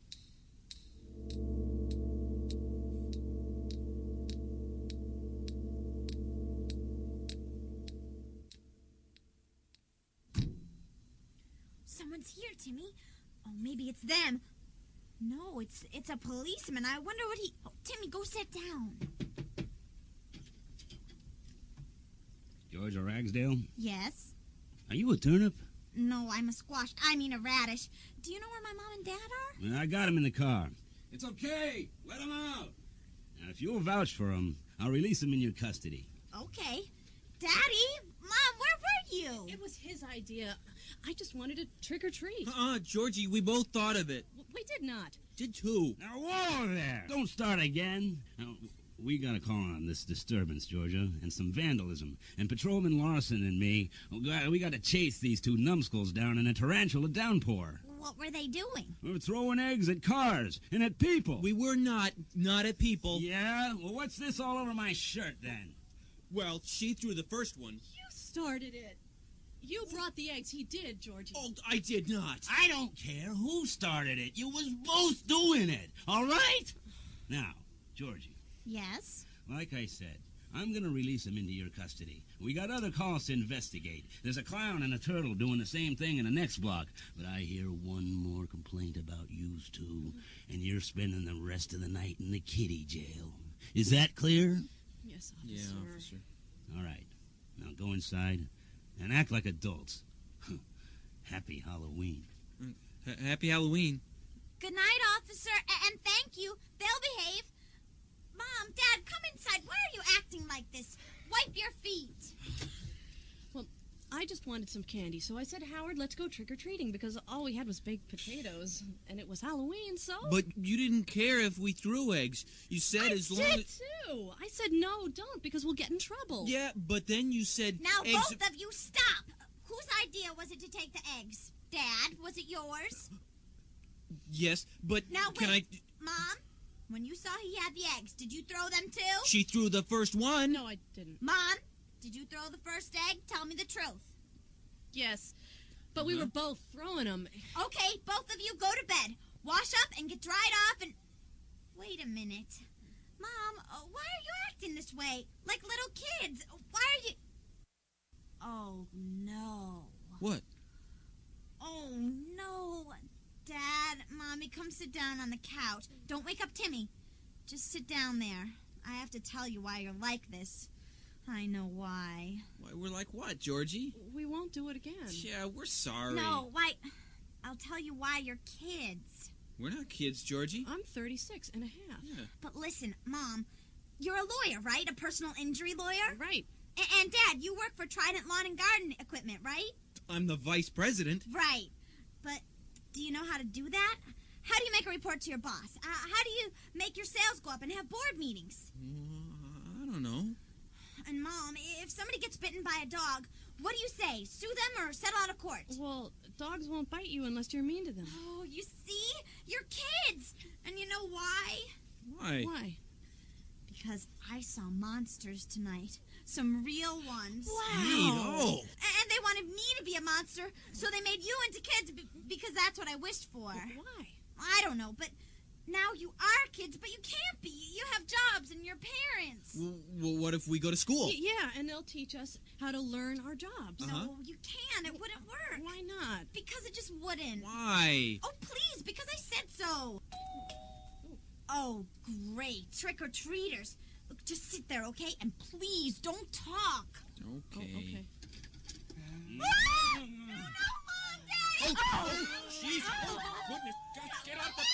Someone's here, Timmy. Oh, maybe it's them. No, it's it's a policeman. I wonder what he... Oh, Timmy, go sit down. Georgia Ragsdale? Yes? Are you a turnip? No, I'm a squash. I mean a radish. Do you know where my mom and dad are? Well, I got him in the car. It's okay. Let him out. Now, if you'll vouch for him, I'll release him in your custody. Okay. Daddy? Mom, where were you? It was his idea. I just wanted to trick or treat. Uh-uh, Georgie, we both thought of it. We did not. Did too. Now, whoa there. Don't start again. Now, we got a call on this disturbance, Georgia, and some vandalism. And Patrolman Larson and me, we got, we got to chase these two numbskulls down in a tarantula downpour. What were they doing? We were throwing eggs at cars and at people. We were not, not at people. Yeah? Well, what's this all over my shirt, then? Well, she threw the first one. You started it. You brought the eggs. He did, Georgie. Oh, I did not. I don't care who started it. You was both doing it, all right? Now, Georgie. Yes? Like I said, I'm going to release him into your custody. We got other calls to investigate. There's a clown and a turtle doing the same thing in the next block. But I hear one more complaint about yous two, and you're spending the rest of the night in the kiddie jail. Is that clear? Yes, officer. Yeah, officer. All right. Now go inside and act like adults. Happy Halloween. H- happy Halloween. Good night, officer, a- and thank you. They'll behave. Mom, Dad, come inside. Why are you acting like this? Wipe your feet. Well, I just wanted some candy, so I said, Howard, let's go trick-or-treating, because all we had was baked potatoes, and it was Halloween, so... But you didn't care if we threw eggs. You said I as long did, as... too. I said, no, don't, because we'll get in trouble. Yeah, but then you said... Now, eggs... both of you, stop. Whose idea was it to take the eggs? Dad, was it yours? Yes, but Now, can wait. I... Mom, when you saw he had the eggs, did you throw them too? She threw the first one. No, I didn't. Mom, did you throw the first egg? Tell me the truth. Yes, but we Uh-huh. were both throwing them. Okay, both of you go to bed. Wash up and get dried off and... Wait a minute. Mom, uh, why are you acting this way? Like little kids. Why are you... Oh, no. What? Oh, no. Dad, Mommy, come sit down on the couch. Don't wake up Timmy. Just sit down there. I have to tell you why you're like this. I know why. Why, we're like what, Georgie? We won't do it again. Yeah, we're sorry. No, why... I'll tell you why you're kids. We're not kids, Georgie. I'm thirty-six and a half. Yeah. But listen, Mom, you're a lawyer, right? A personal injury lawyer? Right. A- and Dad, you work for Trident Lawn and Garden Equipment, right? I'm the vice president. Right. But do you know how to do that? How do you make a report to your boss? Uh, how do you make your sales go up and have board meetings? Uh, I don't know. And Mom, if somebody gets bitten by a dog, what do you say? Sue them or settle out of court? Well, dogs won't bite you unless you're mean to them. Oh, you see? You're kids. And you know why? Why? Why? Because I saw monsters tonight. Some real ones. Neat. Oh. And they wanted me to be a monster, so they made you into kids b- because that's what I wished for. Why? I don't know, but now you are kids, but you can't be. You have jobs and your parents. Well, well, what if we go to school? Y- yeah, and they'll teach us how to learn our jobs. Uh-huh. No, you can't. It wouldn't work. Why not? Because it just wouldn't. Why? Oh, please, because I said so. Oh, great. Trick-or-treaters. Look, just sit there, okay? And please, don't talk. Okay. Oh, okay. Ah! No, no, Mom, Daddy! Oh, jeez. Oh, goodness. Get- Get off the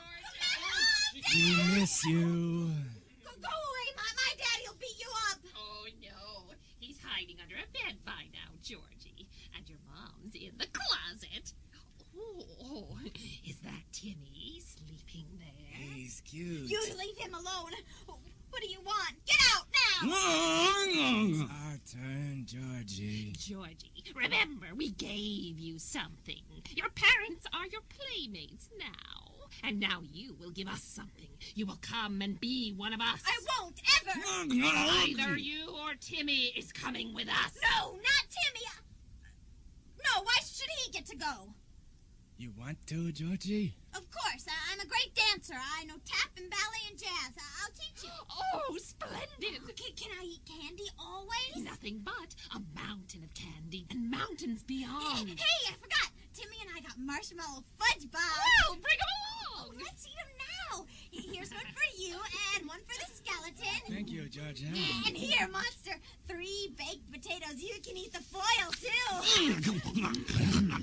bed. We miss you. Go, go away, Mom. My daddy will beat you up. Oh, no. He's hiding under a bed by now, Georgie. And your mom's in the closet. Oh, is that Timmy sleeping there? He's cute. You leave him alone. What do you want? Get out now! It's our turn, Georgie. Georgie, remember, we gave you something. Your parents are your playmates now. And now you will give us something. You will come and be one of us. I won't ever! Either you or Timmy is coming with us. No, not Timmy! No, why should he get to go? You want to, Georgie? Of course. I- I'm a great dancer. I know tap and ballet and jazz. I- I'll teach you. Oh, splendid. Can, can I eat candy always? Nothing but a mountain of candy and mountains beyond. Hey, hey, I forgot. Timmy and I got marshmallow fudge bars. Well, bring them along. Let's eat them now. Here's one for you and one for the skeleton. Thank you, Georgie. And here, monster, three baked potatoes. You can eat the foil, too.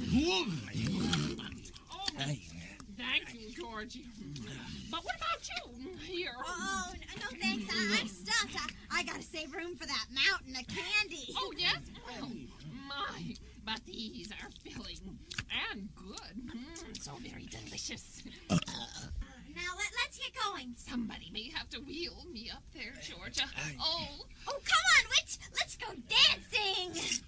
Hey. Thank you, Georgie. But what about you? Here. Oh, no, no thanks. I, I'm stuffed. I, I gotta save room for that mountain of candy. Oh, yes? Oh, my. But these are filling and good. Mm, so very delicious. Uh, now, let, let's get going. fine. Somebody may have to wheel me up there, Georgia. Oh. Oh, come on, witch! Let's go dancing!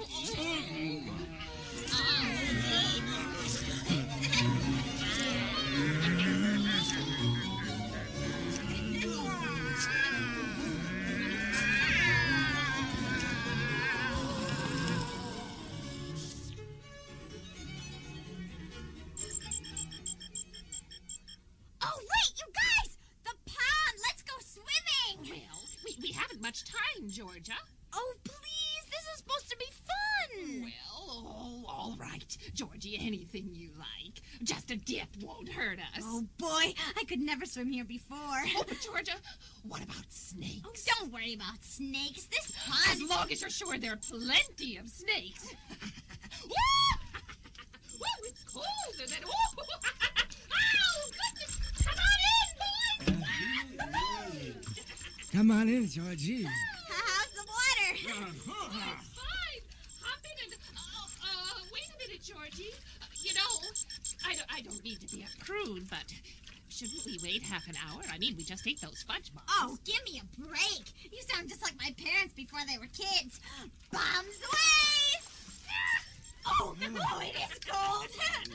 Oh, wait, you guys! The pond! Let's go swimming! Well, we, we haven't much time, Georgia. Oh, please! This is supposed to be fun! Well, oh, all right. Georgie, anything you like. Just a dip won't hurt us. Oh, boy, I could never swim here before. Oh, but Georgia, what about snakes? Oh, don't worry about snakes. This pond... As long as you're sure there are plenty of snakes. Woo! Woo, it's cold and then... Woo! Oh, goodness! Come on in, boys! Come on in, Georgie. How's the water? Oh, it's fine. Hop in and... Uh, uh, wait a minute, Georgie. Uh, you know, I don't, I don't mean to be a prude, but shouldn't we wait half an hour? I mean, we just ate those fudge bombs. Oh, give me a break. You sound just like my parents before they were kids. Bombs away! Oh, oh, it is cold.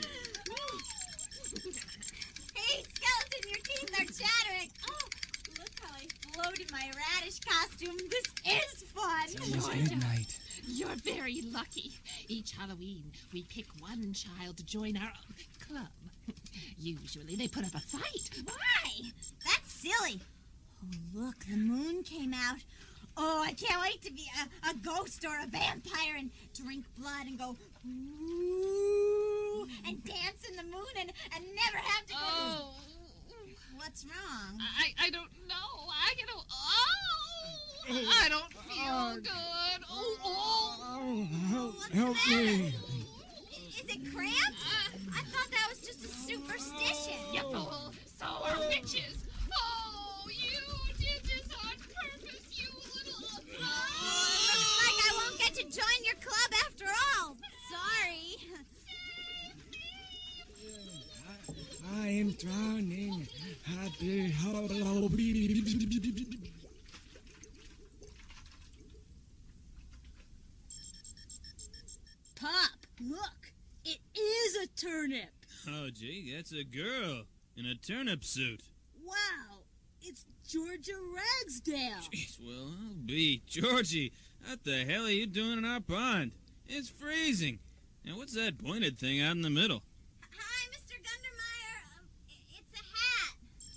Hey, skeleton, your teeth are chattering. Oh, look how I float in my radish costume. This is fun. It's midnight. You're very lucky. Each Halloween, we pick one child to join our club. Usually, they put up a fight. Why? That's silly. Oh, look, the moon came out. Oh, I can't wait to be a, a ghost or a vampire and drink blood and go ooh and dance in the moon and, and never have to go. Oh. What's wrong? I, I don't know. I get a... Oh! I don't feel good. Oh, oh. Help, What's help the matter? me. Is it cramps? I thought that was just a superstition. You fool. So are witches. Oh, you did this on purpose, you little... Oh, looks like I won't get to join your club after all. Sorry. I am drowning. Happy Halloween. Pop, look. It is a turnip. Oh, gee, that's a girl in a turnip suit. Wow. It's Georgia Ragsdale. Jeez, well, I'll be. Georgie, what the hell are you doing in our pond? It's freezing. Now, what's that pointed thing out in the middle? Hi, Mister Gundermeyer. Um, i- it's a hat.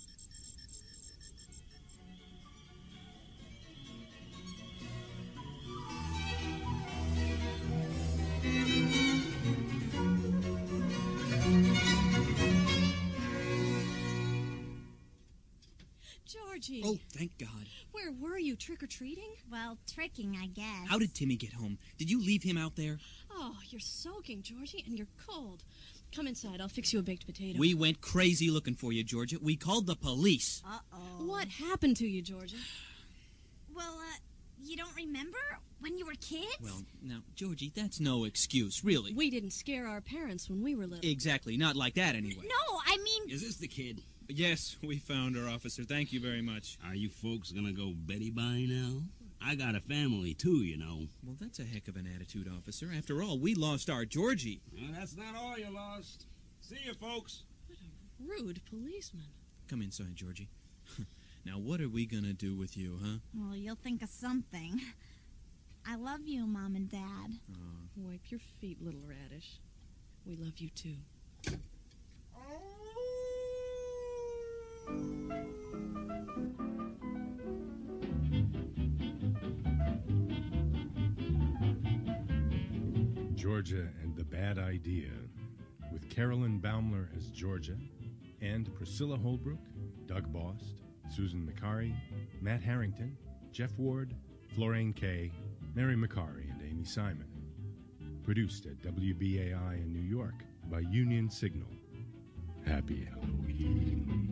Georgie. Oh, thank God. Where were you, trick-or-treating? Well, tricking, I guess. How did Timmy get home? Did you leave him out there? Oh, you're soaking, Georgie, and you're cold. Come inside. I'll fix you a baked potato. We went crazy looking for you, Georgia. We called the police. Uh-oh. What happened to you, Georgia? Well, uh, you don't remember when you were kids? Well, now, Georgie, that's no excuse, really. We didn't scare our parents when we were little. Exactly. Not like that, anyway. No, I mean... Is this the kid? Yes, we found her, officer. Thank you very much. Are you folks gonna go Betty by now? I got a family, too, you know. Well, that's a heck of an attitude, officer. After all, we lost our Georgie. Well, that's not all you lost. See you, folks. What a rude policeman. Come inside, Georgie. Now, what are we gonna do with you, huh? Well, you'll think of something. I love you, Mom and Dad. Uh, Wipe your feet, little radish. We love you, too. Georgia and the Bad Idea, with Carolyn Baumler as Georgia, and Priscilla Holbrook, Doug Bost, Susan McCary, Matt Harrington, Jeff Ward, Florane Kay, Mary McCary, and Amy Simon. Produced at W B A I in New York by Union Signal. Happy Halloween.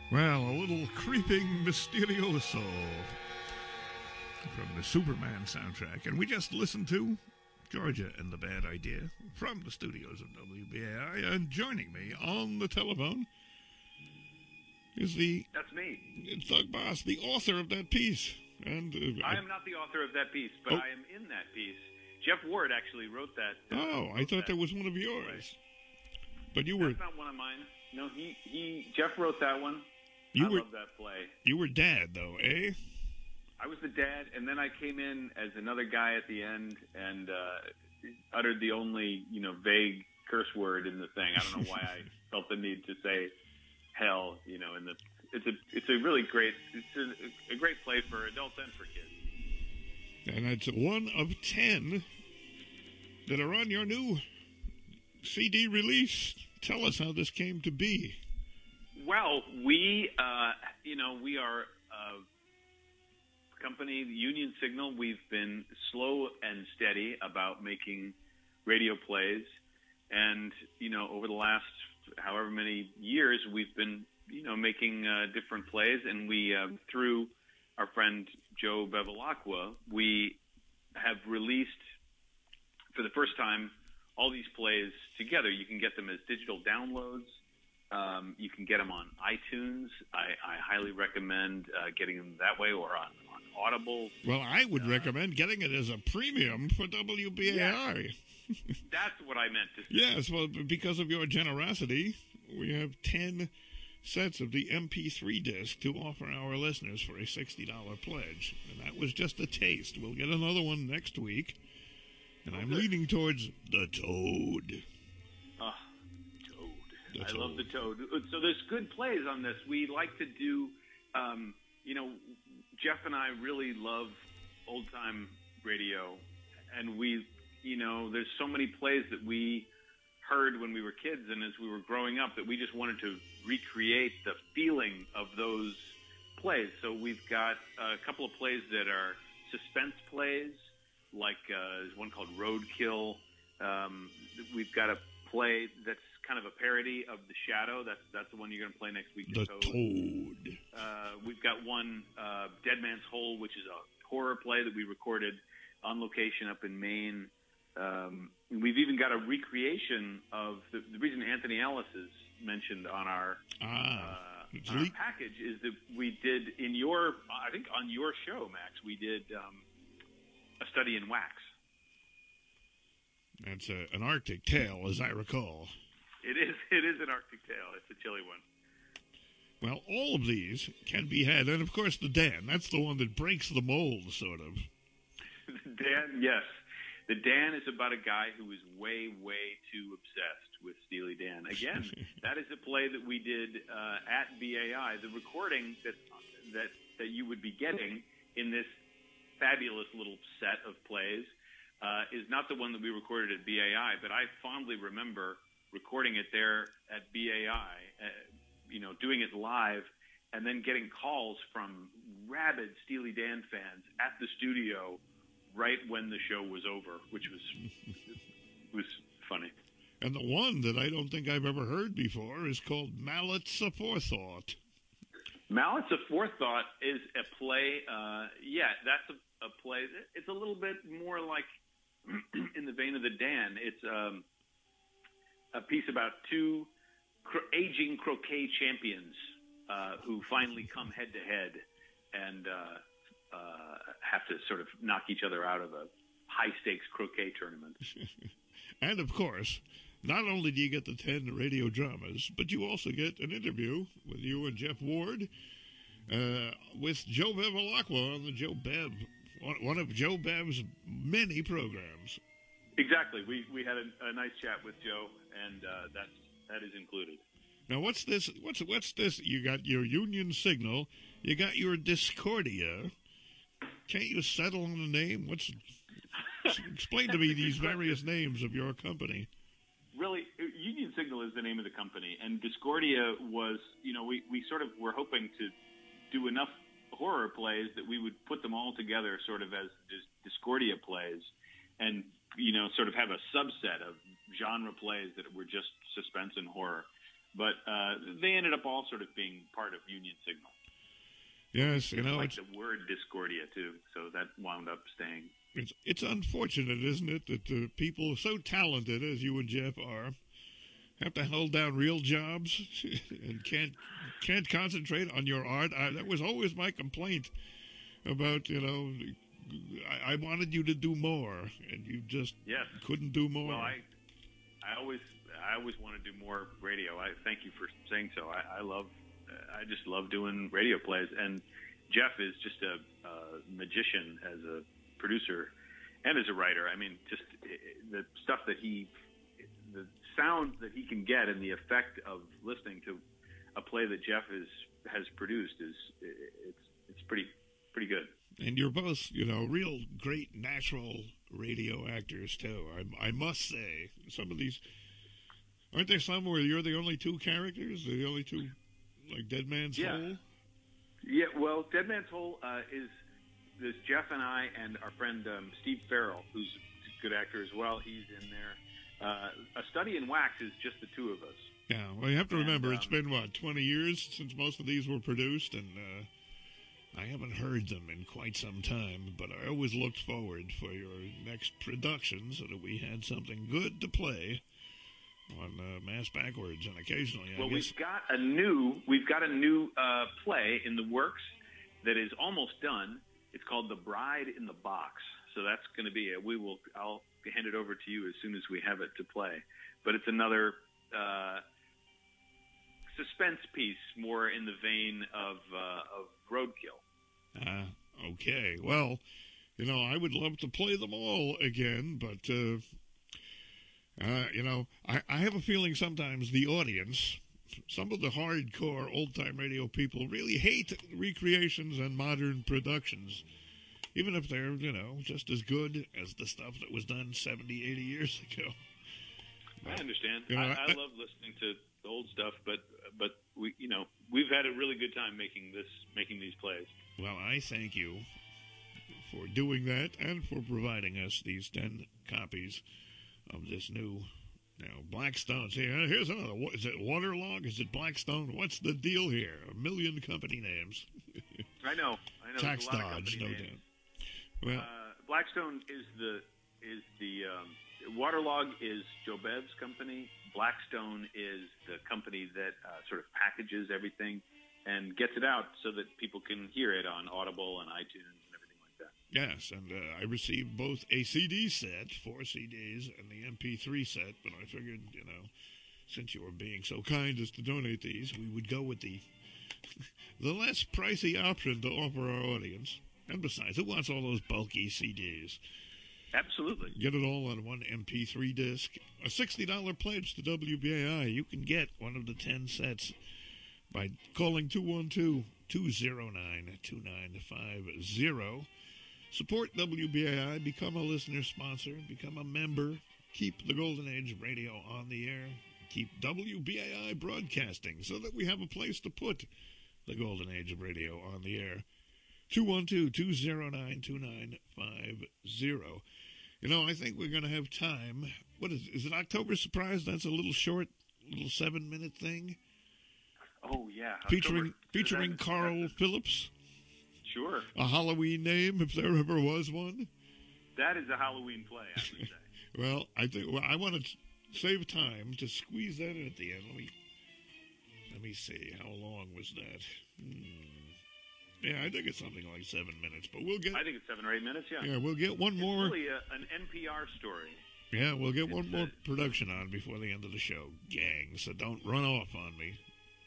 Well, a little creeping mysterioso from the Superman soundtrack. And we just listened to Georgia and the Bad Idea from the studios of W B A I. And joining me on the telephone is the... That's me. It's Doug Boss, the author of that piece. And uh, I am not the author of that piece, but Oh. I am in that piece. Jeff Ward actually wrote that. Uh, Oh, I wrote thought that that was one of yours. play. But you were That's not one of mine. No, he, he Jeff wrote that one. You I were- love that play. you were dad, though, eh? I was the dad, and then I came in as another guy at the end and uh, uttered the only, you know, vague curse word in the thing. I don't know why I felt the need to say hell, you know, in the it's a it's a really great it's a, a great play for adults and for kids. And it's one of ten that are on your new C D release. Tell us how this came to be. Well, we, uh, you know, we are a company, Union Signal. We've been slow and steady about making radio plays. And, you know, over the last however many years, we've been, you know, making uh, different plays. And we, uh, through our friend Joe Bevilacqua, we have released for the first time all these plays together. You can get them as digital downloads. Um, you can get them on iTunes. I, I highly recommend uh, getting them that way, or on, on Audible. Well, I would recommend getting it as a premium for W B A I. Yeah. That's what I meant to say. Yes, well, because of your generosity, we have ten sets of the M P three disc to offer our listeners for a sixty dollars pledge. And that was just a taste. We'll get another one next week. And I'm leaning towards the Toad. Oh, Toad. The I Toad. love the Toad. So there's good plays on this. We like to do, um, you know, Jeff and I really love old-time radio. And we, you know, there's so many plays that we heard when we were kids and as we were growing up that we just wanted to recreate the feeling of those plays. So we've got a couple of plays that are suspense plays, like uh, there's one called Roadkill. Um, we've got a play that's kind of a parody of The Shadow. That's that's the one you're going to play next week. The Toad. Toad. Uh, we've got one, uh, Dead Man's Hole, which is a horror play that we recorded on location up in Maine. Um, we've even got a recreation of the, the reason Anthony Ellis is mentioned on our, ah, uh, on our package is that we did in your, I think on your show, Max, we did um, a study in wax. That's a, an Arctic tale, as I recall. It is. It is an Arctic tale. It's a chilly one. Well, all of these can be had. And, of course, the Dan. That's the one that breaks the mold, sort of. Dan, yes. The Dan is about a guy who is way, way too obsessed with Steely Dan. Again, that is a play that we did uh, at B A I. The recording that that that you would be getting in this fabulous little set of plays uh, is not the one that we recorded at B A I, but I fondly remember recording it there at B A I, uh, you know, doing it live, and then getting calls from rabid Steely Dan fans at the studio right when the show was over, which was was funny. And the one that I don't think I've ever heard before is called Mallets Aforethought. Mallets Aforethought is a play. Uh, yeah, that's a, a play. It's a little bit more like in the vein of the Dan. It's um, a piece about two cro- aging croquet champions uh, who finally come head to head and uh, uh, have to sort of knock each other out of a high-stakes croquet tournament. And, of course, not only do you get the ten radio dramas, but you also get an interview with you and Jeff Ward uh, with Joe Bevilacqua on the Joe Bev, one of Joe Bev's many programs. Exactly. We we had a, a nice chat with Joe, and uh, that's, that is included. Now, what's this? What's what's this? You got your Union Signal. You got your Discordia. Can't you settle on a name? What's explain to me these various names of your company. Really, Union Signal is the name of the company, and Discordia was, you know, we, we sort of were hoping to do enough horror plays that we would put them all together sort of as Discordia plays, and, you know, sort of have a subset of genre plays that were just suspense and horror. But uh, they ended up all sort of being part of Union Signal. Yes, you know, like it's, the word Discordia too, so that wound up staying. it's it's unfortunate, isn't it, that uh, people so talented as you and Jeff are have to hold down real jobs and can't can't concentrate on your art. I, that was always my complaint about, you know, I, I wanted you to do more, and you just Yes. couldn't do more. Well, I, I always, I always want to do more radio. I thank you for saying so. I, I love, I just love doing radio plays, and Jeff is just a, a magician as a producer and as a writer. I mean, just the stuff that he, the sound that he can get, and the effect of listening to a play that Jeff is has produced is it's it's pretty pretty good. And you're both, you know, real great natural radio actors, too. I, I must say, some of these... Aren't there some where you're the only two characters? The only two, like Dead Man's Yeah. Hole? Yeah, well, Dead Man's Hole uh, is there's Jeff and I and our friend um, Steve Farrell, who's a good actor as well. He's in there. Uh, A Study in Wax is just the two of us. Yeah, well, you have to And, remember, it's um, been, what, twenty years since most of these were produced, and uh, I haven't heard them in quite some time, but I always looked forward for your next production so that we had something good to play on uh, Mass Backwards, and occasionally, I Well, guess... we've got a new we've got a new uh, play in the works that is almost done. It's called The Bride in the Box. So that's going to be it. We will. I'll hand it over to you as soon as we have it to play. But it's another uh, suspense piece, more in the vein of uh, of Roadkill. Ah, okay. Well, you know, I would love to play them all again, but, uh, uh, you know, I, I have a feeling sometimes the audience, some of the hardcore old-time radio people really hate recreations and modern productions, even if they're, you know, just as good as the stuff that was done seventy, eighty years ago. I understand. You know, I, I I- love listening to the old stuff, but but we, you know, we've had a really good time making this, making these plays. Well, I thank you for doing that and for providing us these ten copies of this new, you know, Blackstone. See, uh, here's another. Wa- Is it Waterlog? Is it Blackstone? What's the deal here? A million company names. I know. I know. Tax There's a lot of dodge, company no names. doubt. Well, Uh, Blackstone is the is the um, Waterlog is Joe Bev's company. Blackstone is the company that uh, sort of packages everything and gets it out so that people can hear it on Audible and iTunes and everything like that. yes, and uh, I received both a C D set, four C Ds, and the M P three set, but I figured, you know, since you were being so kind as to donate these, we would go with the the less pricey option to offer our audience. And besides, who wants all those bulky C Ds? Absolutely. Get it all on one M P three disc. A sixty dollars pledge to W B A I. You can get one of the ten sets by calling two one two, two zero nine, two nine five zero. Support W B A I. Become a listener sponsor. Become a member. Keep the Golden Age Radio on the air. Keep W B A I broadcasting so that we have a place to put the Golden Age of Radio on the air. two one two, two zero nine, two nine five zero. You know, I think we're going to have time. What is is it, October Surprise? That's a little short, little seven-minute thing? Oh yeah. Featuring October- featuring that- Carl Phillips. Sure. A Halloween name, if there ever was one. That is a Halloween play, I would say. Well, I think well, I want to save time to squeeze that in at the end. Let me let me see. How long was that? Hmm. Yeah, I think it's something like seven minutes, but we'll get. I think it's seven or eight minutes. Yeah. Yeah, we'll get one It's more. really a, an N P R story. Yeah, we'll get one more production on before the end of the show, gang. So don't run off on me.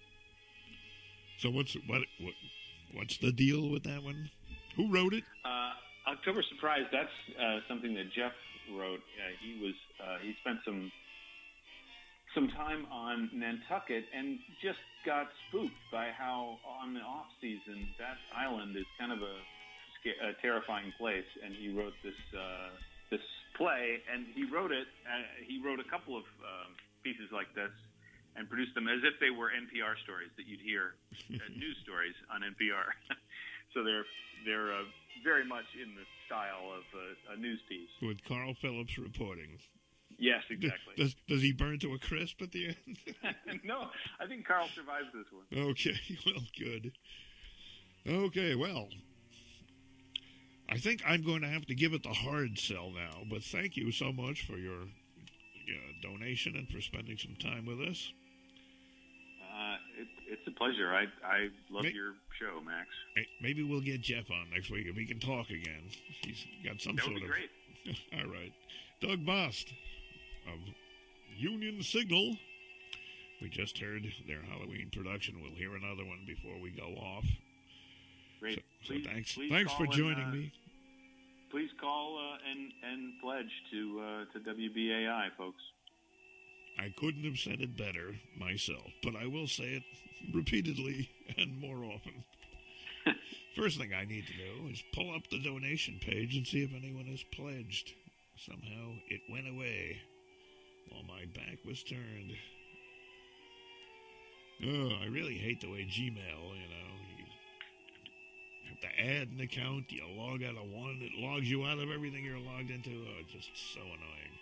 So what's what what what's the deal with that one? Who wrote it? Uh, October Surprise. That's uh, something that Jeff wrote. Uh, he was uh, he spent some some time on Nantucket and just got spooked by how on the off season that island is kind of a, sca- a terrifying place. And he wrote this uh, this play, and he wrote it. Uh, he wrote a couple of um, pieces like this and produced them as if they were N P R stories that you'd hear, uh, news stories on N P R. So they're they're uh, very much in the style of uh, a news piece. With Carl Phillips reporting. Yes, exactly. Does, does he burn to a crisp at the end? No, I think Carl survives this one. Okay, well, good. Okay, well, I think I'm going to have to give it the hard sell now, but thank you so much for your uh, donation and for spending some time with us. Uh, it, it's a pleasure. I I love May- your show, Max. Hey, maybe we'll get Jeff on next week if he can talk again. He's got some That sort would be of... great. All right. Doug Bost of Union Signal. We just heard their Halloween production. We'll hear another one before we go off. Great. So, so Please- thanks, please thanks for call joining and, uh, me. Please call uh, and and pledge to uh, to W B A I, folks. I couldn't have said it better myself, but I will say it repeatedly and more often. First thing I need to do is pull up the donation page and see if anyone has pledged. Somehow it went away while my back was turned. Oh, I really hate the way Gmail, you know, you have to add an account, you log out of one, it logs you out of everything you're logged into. Oh, it's just so annoying.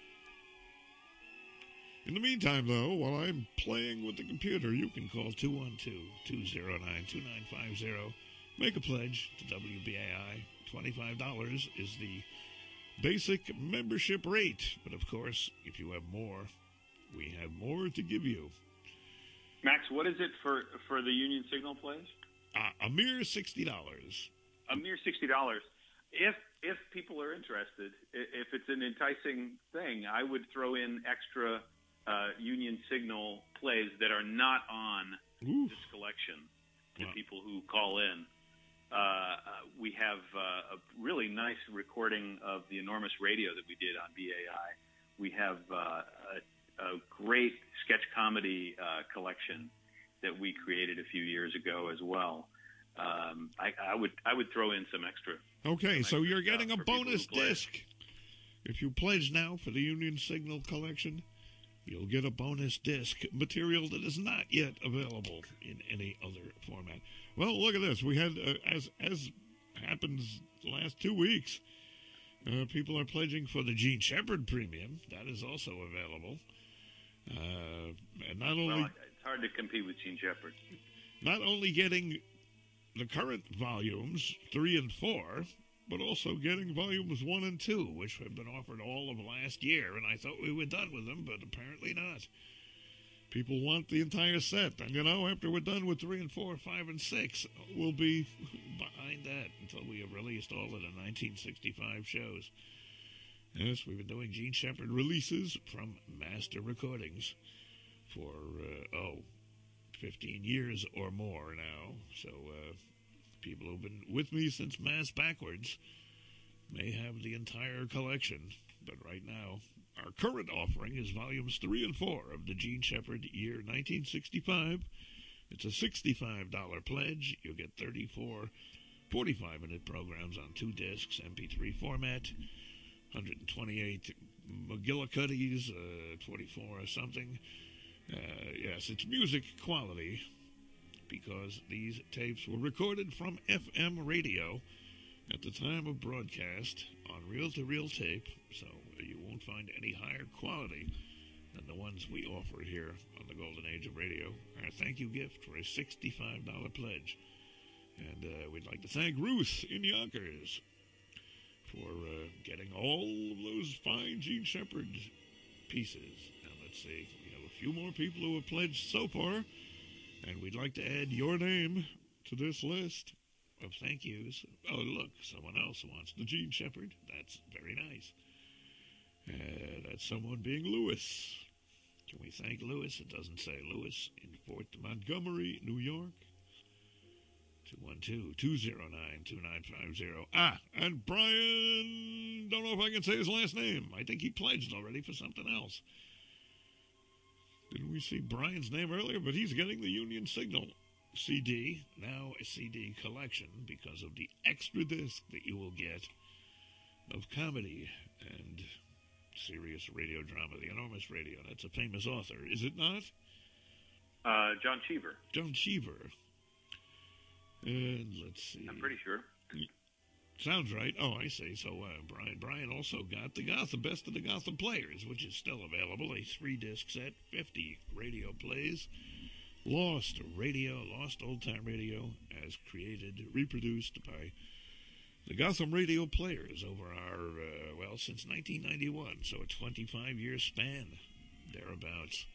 In the meantime, though, while I'm playing with the computer, you can call two one two, two oh nine, two nine five oh. Make a pledge to W B A I. twenty-five dollars is the basic membership rate. But, of course, if you have more, we have more to give you. Max, what is it for for the Union Signal pledge? Uh, a mere sixty dollars. A mere sixty dollars. If if people are interested, i- if it's an enticing thing, I would throw in extra uh, Union Signal plays that are not on Oof. this collection to Wow. people who call in. Uh, uh, we have uh, a really nice recording of the enormous radio that we did on B A I. We have uh, a, a great sketch comedy uh, collection that we created a few years ago as well. Um, I, I would I would throw in some extra. Okay, so you're getting a for people bonus who pledge. disc. If you pledge now for the Union Signal collection, you'll get a bonus disc, material that is not yet available in any other format. Well, look at this. We had, uh, as as happens the last two weeks, uh, people are pledging for the Gene Shepard Premium. That is also available. Uh, and not only Well, it's hard to compete with Gene Shepard. not only getting the current volumes, three and four, but also getting volumes one and two, which have been offered all of last year, and I thought we were done with them, but apparently not. People want the entire set, and you know, after we're done with three and four, five and six, we'll be behind that until we have released all of the nineteen sixty-five shows. Yes, we've been doing Gene Shepard releases from Master Recordings for, uh, oh, fifteen years or more now, so, uh, people who've been with me since Mass Backwards may have the entire collection, but right now, our current offering is volumes three and four of the Gene Shepard year nineteen sixty-five. It's a sixty-five dollars pledge. You'll get thirty-four forty-five minute programs on two discs, M P three format, one hundred twenty-eight McGillicuddies, uh, twenty-four or something. Uh, yes, it's music quality, because these tapes were recorded from F M radio at the time of broadcast on reel-to-reel tape, so you won't find any higher quality than the ones we offer here on the Golden Age of Radio. Our thank you gift for a sixty-five dollars pledge. And uh, we'd like to thank Ruth in Yonkers for uh, getting all of those fine Gene Shepard pieces. Now, let's see. We have a few more people who have pledged so far. And we'd like to add your name to this list of thank yous. Oh, look, someone else wants the Gene Shepard. That's very nice. Uh, that's someone being Lewis. Can we thank Lewis? It doesn't say Lewis in Fort Montgomery, New York. two one two, two oh nine, two nine five oh. Ah, and Brian, don't know if I can say his last name. I think he pledged already for something else. Didn't we see Brian's name earlier? But he's getting the Union Signal C D, now a C D collection, because of the extra disc that you will get of comedy and serious radio drama, the enormous radio. That's a famous author, is it not? Uh, John Cheever. John Cheever. And let's see. I'm pretty sure. Sounds right. Oh, I see. So uh, Brian Brian also got the Gotham Best of the Gotham Players, which is still available. A three-disc set, fifty radio plays. Lost Radio, Lost Old Time Radio, as created, reproduced by the Gotham Radio Players over our, uh, well, since nineteen ninety-one, so a twenty-five year span, thereabouts.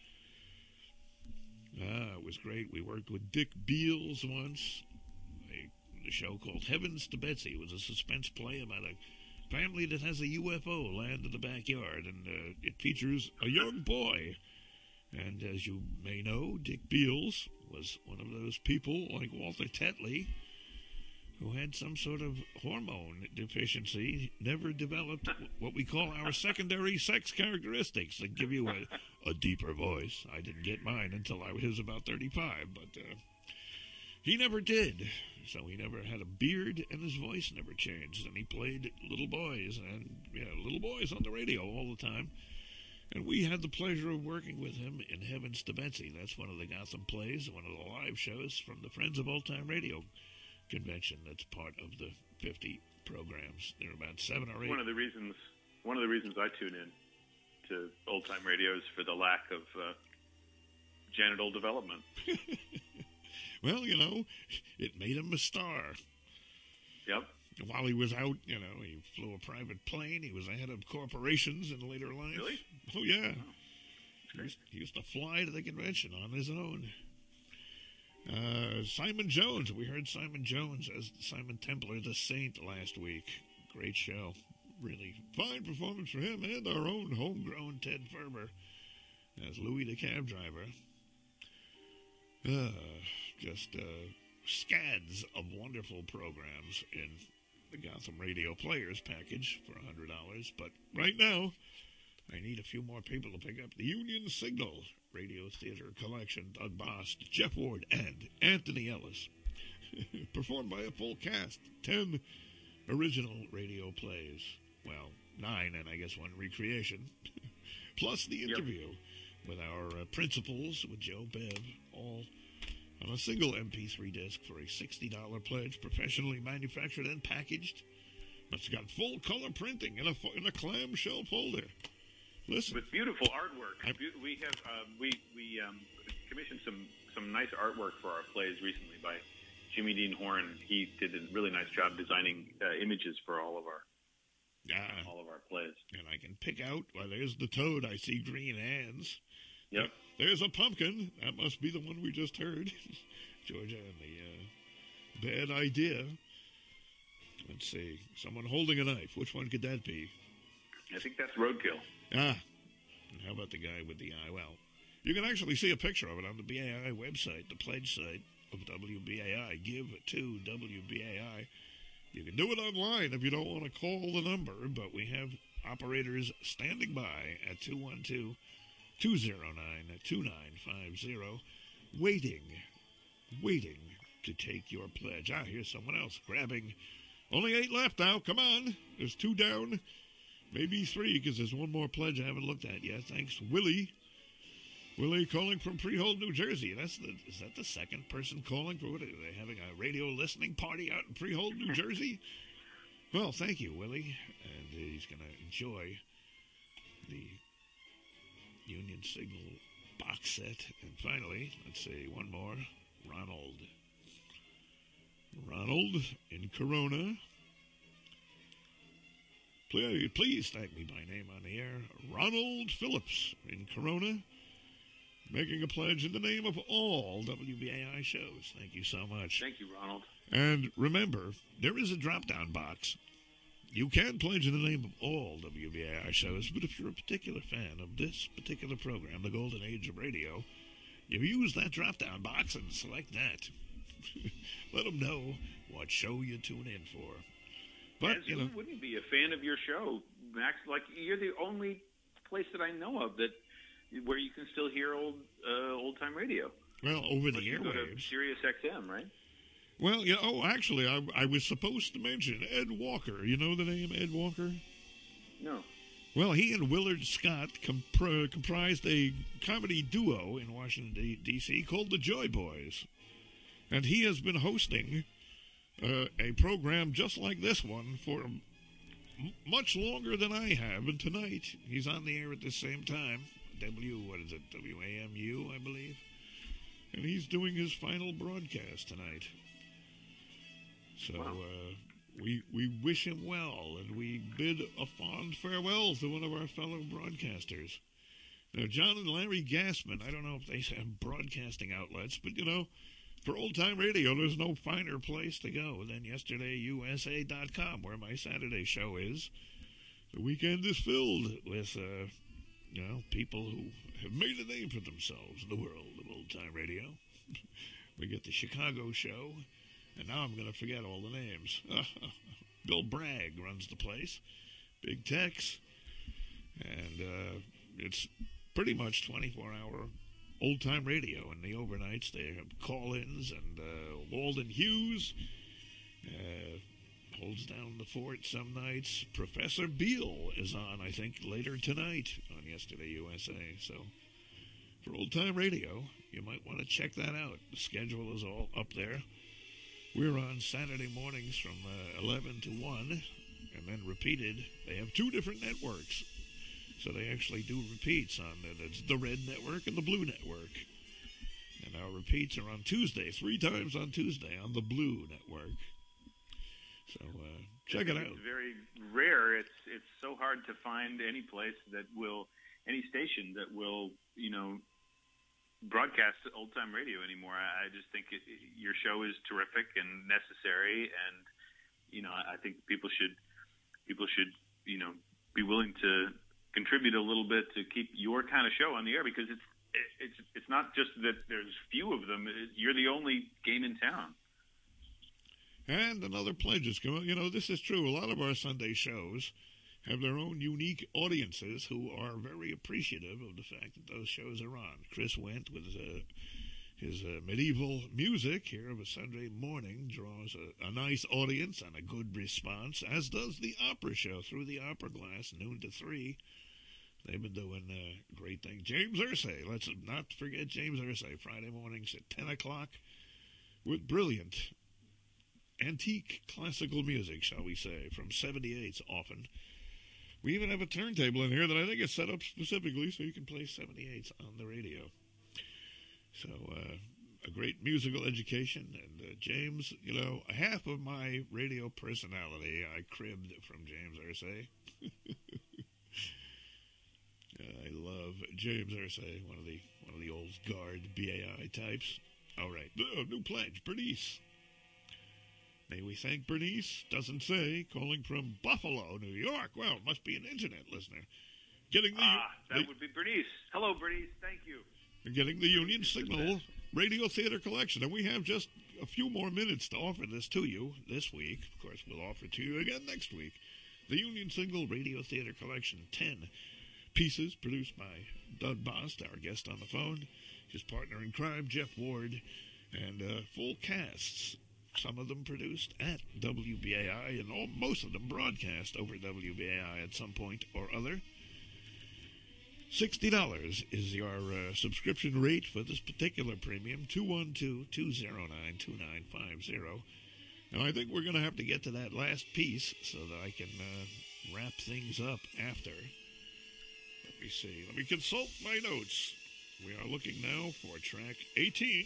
Ah, it was great. We worked with Dick Beals once. A, a show called Heavens to Betsy. It was a suspense play about a family that has a U F O land in the backyard, and uh, it features a young boy. And as you may know, Dick Beals was one of those people like Walter Tetley who had some sort of hormone deficiency, never developed what we call our secondary sex characteristics that give you a, a deeper voice. I didn't get mine until I was about thirty-five, but uh, he never did. So he never had a beard, and his voice never changed. And he played little boys, and yeah, little boys on the radio all the time. And we had the pleasure of working with him in Heavens to Betsy. That's one of the Gotham plays, one of the live shows from the Friends of Old Time Radio convention. That's part of the fifty programs. There are about seven or eight. One of the reasons, one of the reasons I tune in to Old Time Radio is for the lack of uh, genital development. Well, you know, it made him a star. Yep. While he was out, you know, he flew a private plane. He was a head of corporations in later life. Really? Oh, yeah. Oh, he, used, he used to fly to the convention on his own. Uh, Simon Jones. We heard Simon Jones as Simon Templar, the Saint, last week. Great show. Really fine performance for him and our own homegrown Ted Ferber as Louis the cab driver. Uh, just uh, scads of wonderful programs in the Gotham Radio Players package for one hundred dollars. But right now, I need a few more people to pick up the Union Signal Radio Theater Collection. Doug Bost, Jeff Ward, and Anthony Ellis. Performed by a full cast. Ten original radio plays. Well, nine, and I guess one recreation. Plus the interview yep. with our uh, principals, with Joe Bev, all on a single M P three disc for a sixty dollars pledge, professionally manufactured and packaged. It's got full color printing in a in a clamshell folder. Listen, with beautiful artwork. I, we have uh, we we um, commissioned some some nice artwork for our plays recently by Jimmy Dean Horn. He did a really nice job designing uh, images for all of our uh, all of our plays. And I can pick out. Well, there's the toad. I see green hands. Yep. There's a pumpkin. That must be the one we just heard. Georgia and the uh, bad idea. Let's see. Someone holding a knife. Which one could that be? I think that's Roadkill. Ah. And how about the guy with the eye? Well, you can actually see a picture of it on the B A I website, the pledge site of W B A I. Give to W B A I. You can do it online if you don't want to call the number, but we have operators standing by at two one two, two oh nine, two nine five zero, waiting, waiting to take your pledge. Ah, here's someone else grabbing. Only eight left now. Come on. There's two down. Maybe three, because there's one more pledge I haven't looked at yet. Thanks, Willie. Willie calling from Freehold, New Jersey. That's the, is that the second person calling? For what? Are they having a radio listening party out in Freehold, New Jersey? Well, thank you, Willie. And uh, he's going to enjoy the Union Signal box set. And finally, let's see, one more. Ronald. Ronald in Corona. Please, please thank me by name on the air. Ronald Phillips in Corona, making a pledge in the name of all W B A I shows. Thank you so much. Thank you, Ronald. And remember, there is a drop-down box. You can pledge in the name of all W B A I shows, but if you're a particular fan of this particular program, The Golden Age of Radio, you use that drop-down box and select that. Let them know what show you tune in for. But, As you know, who wouldn't be a fan of your show, Max? Like, you're the only place that I know of that where you can still hear old uh, old time radio. Well, over the you go to airwaves. Sirius X M, right? Well, yeah. Oh, actually, I, I was supposed to mention Ed Walker. You know the name Ed Walker? No. Well, he and Willard Scott compr- comprised a comedy duo in Washington, D C called the Joy Boys. And he has been hosting uh, a program just like this one for m- much longer than I have. And tonight, he's on the air at the same time. W, what is it? W A M U, I believe. And he's doing his final broadcast tonight. So, Wow. uh, we we wish him well, and we bid a fond farewell to one of our fellow broadcasters. Now, John and Larry Gassman, I don't know if they have broadcasting outlets, but, you know, for old-time radio, there's no finer place to go than yesterday U S A dot com, where my Saturday show is. The weekend is filled with, uh, you know, people who have made a name for themselves in the world of old-time radio. We get the Chicago show, and now I'm going to forget all the names. Bill Bragg runs the place. Big Tex. And uh, it's pretty much twenty-four hour old-time radio. In the overnights, they have call-ins, and uh, Walden Hughes uh, holds down the fort some nights. Professor Beale is on, I think, later tonight on Yesterday U S A. So for old-time radio, you might want to check that out. The schedule is all up there. We're on Saturday mornings from uh, eleven to one, and then repeated. They have two different networks, so they actually do repeats on it. It's the Red Network and the Blue Network. And our repeats are on Tuesday, three times on Tuesday on the Blue Network. So uh, check it out. It's very rare. It's it's so hard to find any place that will, any station that will, you know, broadcast old-time radio anymore. I, I just think it, your show is terrific and necessary, and you know, I, I think people should people should you know be willing to contribute a little bit to keep your kind of show on the air, because it's it's it's not just that there's few of them. It, you're the only game in town. And another pledge is coming. You know, this is true. A lot of our Sunday shows have their own unique audiences who are very appreciative of the fact that those shows are on. Chris Wendt with uh, his uh, medieval music here of a Sunday morning draws a, a nice audience and a good response, as does the opera show Through the Opera Glass, noon to three. They've been doing uh, great things. James Irsay, let's not forget James Irsay, Friday mornings at ten o'clock with brilliant antique classical music, shall we say, from seventy-eights often. We even have a turntable in here that I think is set up specifically so you can play seventy-eights on the radio. So, uh, a great musical education. And uh, James, you know, half of my radio personality I cribbed from James Irsay. I love James Irsay, one of the one of the old guard B A I types. All right, oh, new pledge, Bernice. May we thank Bernice? Doesn't say. Calling from Buffalo, New York. Well, must be an internet listener. Getting the Ah, that the, would be Bernice. Hello, Bernice. Thank you. getting the Union Signal Radio Theater Collection, and we have just a few more minutes to offer this to you this week. Of course, we'll offer it to you again next week. The Union Signal Radio Theater Collection, ten pieces produced by Doug Bost, our guest on the phone, his partner in crime, Jeff Ward, and uh, full casts. Some of them produced at W B A I, and all, most of them broadcast over W B A I at some point or other. sixty dollars is your uh, subscription rate for this particular premium, two one two, two zero nine, two nine five zero. Now, I think we're going to have to get to that last piece so that I can uh, wrap things up after. Let me see. Let me consult my notes. We are looking now for track eighteen,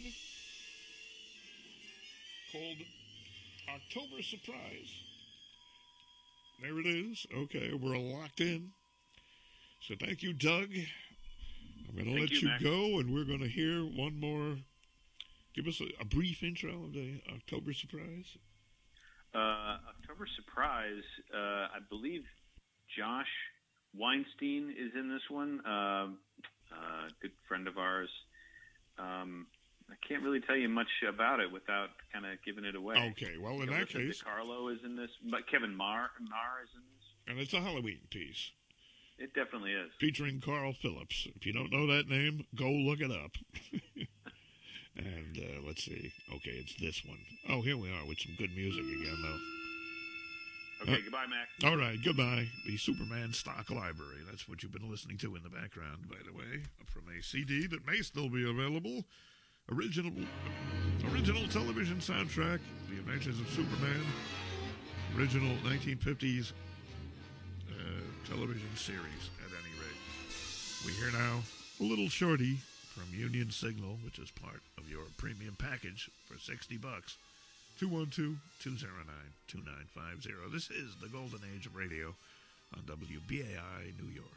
called October Surprise. There it is. Okay, we're locked in. So thank you, Doug. I'm going to let you, you Max. go, and we're going to hear one more. Give us a, a brief intro of the October Surprise. Uh, October Surprise, uh, I believe Josh Weinstein is in this one. Uh, uh, good friend of ours. Um, I can't really tell you much about it without kind of giving it away. Okay, well, in Melissa that case, DiCarlo is in this, but Kevin Marr, Marr is in this. and it's a Halloween piece It definitely is. featuring Carl Phillips. If you don't know that name, go look it up. And uh, let's see. Okay, it's this one. Oh, here we are with some good music again, though. Okay, Uh, goodbye, Max. All right, goodbye. The Superman Stock Library. That's what you've been listening to in the background, by the way, from a C D that may still be available original original television soundtrack, The Adventures of Superman, original nineteen fifties uh, television series, at any rate. We hear now a little shorty from Union Signal, which is part of your premium package for sixty bucks. two one two, two oh nine, two nine five zero. This is the golden age of radio on W B A I New York.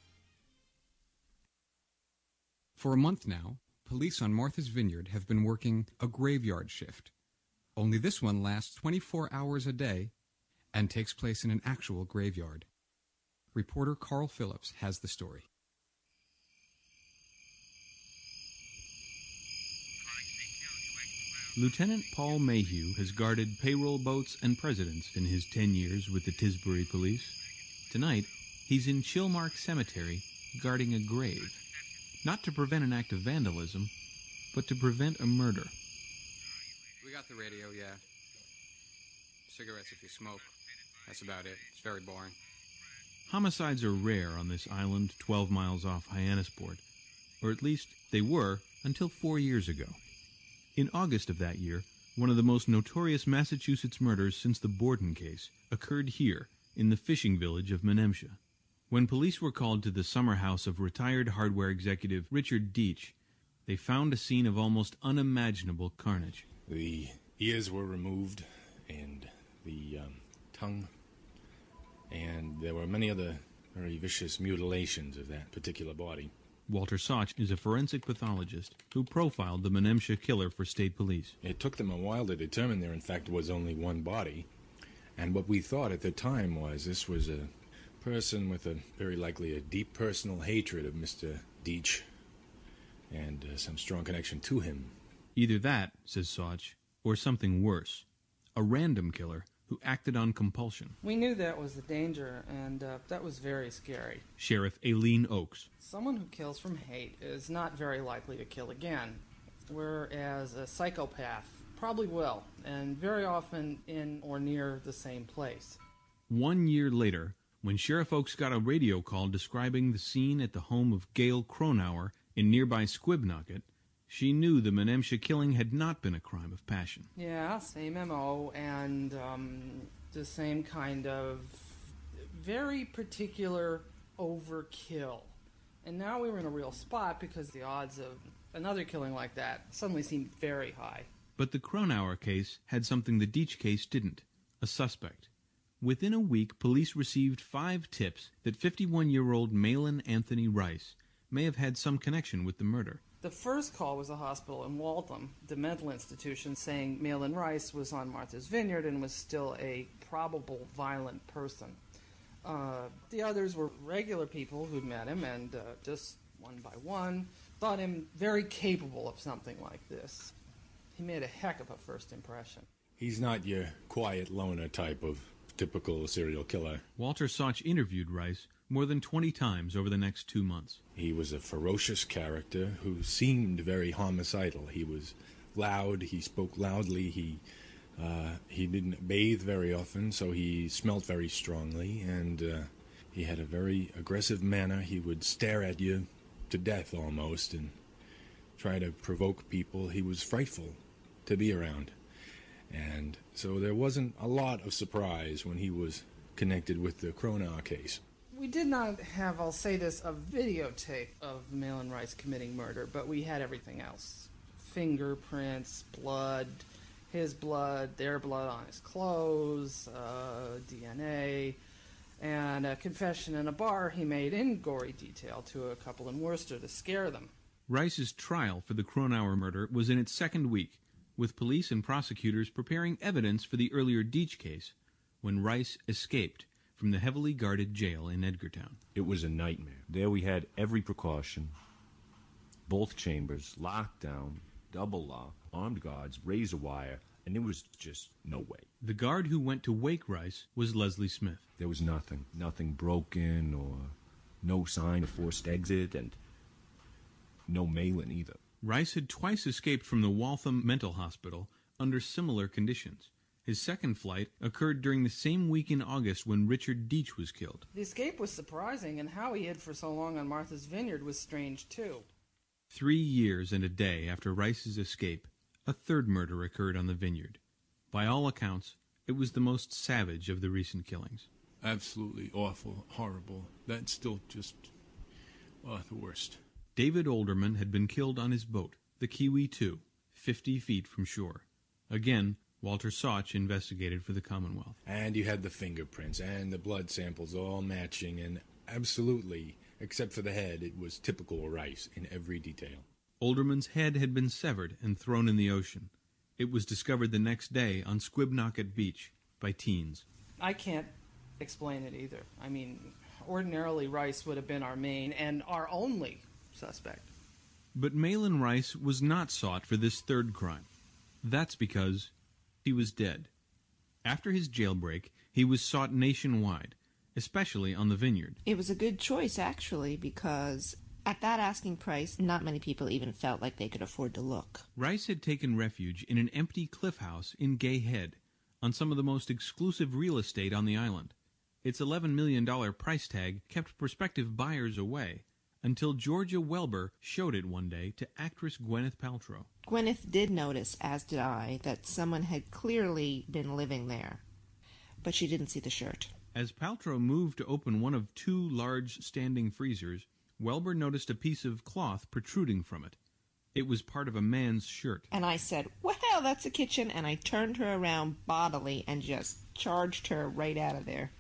For a month now, police on Martha's Vineyard have been working a graveyard shift. Only this one lasts twenty-four hours a day and takes place in an actual graveyard. Reporter Carl Phillips has the story. Lieutenant Paul Mayhew has guarded payroll boats and presidents in his ten years with the Tisbury Police. Tonight, he's in Chilmark Cemetery guarding a grave. Not to prevent an act of vandalism, but to prevent a murder. We got the radio, yeah. Cigarettes if you smoke. That's about it. It's very boring. Homicides are rare on this island twelve miles off Hyannisport, or at least they were until four years ago. In August of that year, one of the most notorious Massachusetts murders since the Borden case occurred here, in the fishing village of Menemsha. When police were called to the summer house of retired hardware executive Richard Deach, they found a scene of almost unimaginable carnage. The ears were removed, and the um, tongue, and there were many other very vicious mutilations of that particular body. Walter Soch is a forensic pathologist who profiled the Menemsha killer for state police. It took them a while to determine there, in fact, was only one body. And what we thought at the time was this was a person with a very likely a deep personal hatred of Mister Deach and uh, some strong connection to him. Either that, says Soch, or something worse. A random killer who acted on compulsion. We knew that was the danger, and uh, that was very scary. Sheriff Aileen Oakes. Someone who kills from hate is not very likely to kill again, whereas a psychopath probably will, and very often in or near the same place. One year later, when Sheriff Oakes got a radio call describing the scene at the home of Gail Cronauer in nearby Squibnocket, she knew the Menemsha killing had not been a crime of passion. Yeah, same M O and um, the same kind of very particular overkill. And now we were in a real spot because the odds of another killing like that suddenly seemed very high. But the Cronauer case had something the Deach case didn't, a suspect. Within a week, police received five tips that fifty-one-year-old Malin Anthony Rice may have had some connection with the murder. The first call was a hospital in Waltham, the mental institution, saying Malin Rice was on Martha's Vineyard and was still a probable violent person. Uh, the others were regular people who'd met him and uh, just one by one thought him very capable of something like this. He made a heck of a first impression. He's not your quiet loner type of typical serial killer. Walter Soch interviewed Rice more than twenty times over the next two months. He was a ferocious character who seemed very homicidal. He was loud, he spoke loudly, he uh, he didn't bathe very often, so he smelt very strongly, and uh, he had a very aggressive manner. He would stare at you to death almost and try to provoke people. He was frightful to be around. And so there wasn't a lot of surprise when he was connected with the Cronauer case. We did not have, I'll say this, a videotape of Malin Rice committing murder, but we had everything else. Fingerprints, blood, his blood, their blood on his clothes, uh, D N A, and a confession in a bar he made in gory detail to a couple in Worcester to scare them. Rice's trial for the Cronauer murder was in its second week, with police and prosecutors preparing evidence for the earlier Deach case, when Rice escaped from the heavily guarded jail in Edgartown. It was a nightmare. There we had every precaution. Both chambers, locked down, double lock, armed guards, razor wire, and there was just no way. The guard who went to wake Rice was Leslie Smith. There was nothing. Nothing broken or no sign of forced exit, and no Malin either. Rice had twice escaped from the Waltham Mental Hospital under similar conditions. His second flight occurred during the same week in August when Richard Deach was killed. The escape was surprising, and how he hid for so long on Martha's Vineyard was strange, too. Three years and a day after Rice's escape, a third murder occurred on the vineyard. By all accounts, it was the most savage of the recent killings. Absolutely awful, horrible. That's still just, oh, the worst. David Olderman had been killed on his boat, the Kiwi two, fifty feet from shore. Again, Walter Soch investigated for the Commonwealth. And you had the fingerprints and the blood samples all matching, and absolutely, except for the head, it was typical Rice in every detail. Olderman's head had been severed and thrown in the ocean. It was discovered the next day on Squibnocket Beach by teens. I can't explain it either. I mean, ordinarily Rice would have been our main and our only suspect. But Malin Rice was not sought for this third crime. That's because he was dead. After his jailbreak, he was sought nationwide, especially on the vineyard. It was a good choice, actually, because at that asking price, not many people even felt like they could afford to look. Rice had taken refuge in an empty cliff house in Gay Head, on some of the most exclusive real estate on the island. Its eleven million dollars price tag kept prospective buyers away, until Georgia Welber showed it one day to actress Gwyneth Paltrow. Gwyneth did notice, as did I, that someone had clearly been living there, but she didn't see the shirt. As Paltrow moved to open one of two large standing freezers, Welber noticed a piece of cloth protruding from it. It was part of a man's shirt. And I said, well, that's a kitchen, and I turned her around bodily and just charged her right out of there.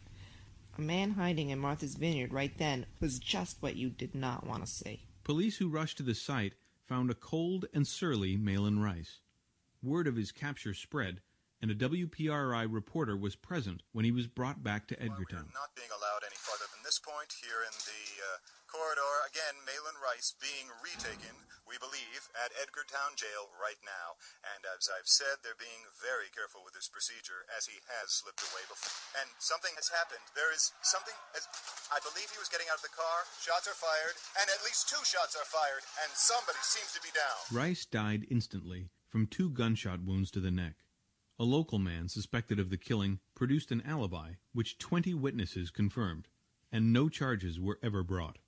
A man hiding in Martha's Vineyard right then was just what you did not want to see. Police who rushed to the site found a cold and surly Malin Rice. Word of his capture spread, and a W P R I reporter was present when he was brought back to Edgartown. Not being allowed any farther than this point here in the uh, corridor. Again, Malin Rice being retaken, we believe, at Edgartown Jail right now. And as I've said, they're being very careful with this procedure, as he has slipped away before. And something has happened. There is something, as I believe he was getting out of the car, shots are fired, and at least two shots are fired, and somebody seems to be down. Rice died instantly from two gunshot wounds to the neck. A local man suspected of the killing produced an alibi, which twenty witnesses confirmed, and no charges were ever brought.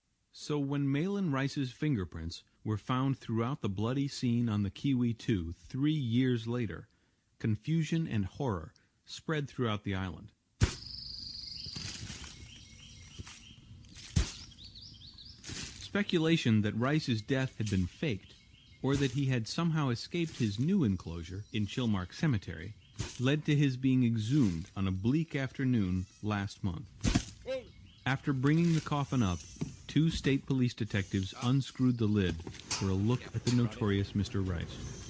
So when Malin Rice's fingerprints were found throughout the bloody scene on the Kiwi two three years later, confusion and horror spread throughout the island. Speculation that Rice's death had been faked, or that he had somehow escaped his new enclosure in Chilmark Cemetery, led to his being exhumed on a bleak afternoon last month. After bringing the coffin up, two state police detectives unscrewed the lid for a look at the notorious Mister Rice.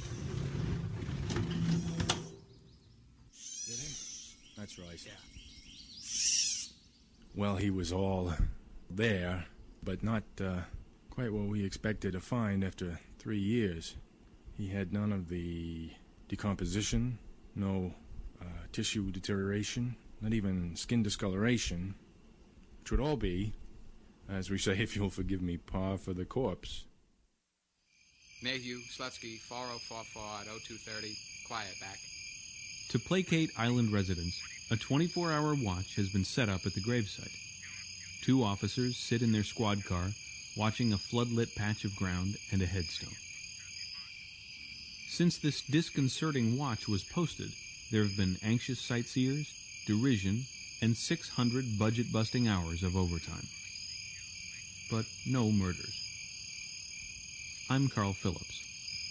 That's Rice. Well, he was all there, but not uh, quite what we expected to find after three years. He had none of the decomposition, no uh, tissue deterioration, not even skin discoloration, which would all be, as we say, if you'll forgive me, par for the corpse. Mayhew, Slutsky, four oh four four at oh two thirty, quiet back. To placate island residents, a twenty-four hour watch has been set up at the gravesite. Two officers sit in their squad car, watching a floodlit patch of ground and a headstone. Since this disconcerting watch was posted, there have been anxious sightseers, derision, and six hundred budget-busting hours of overtime. But no murders. I'm Carl Phillips.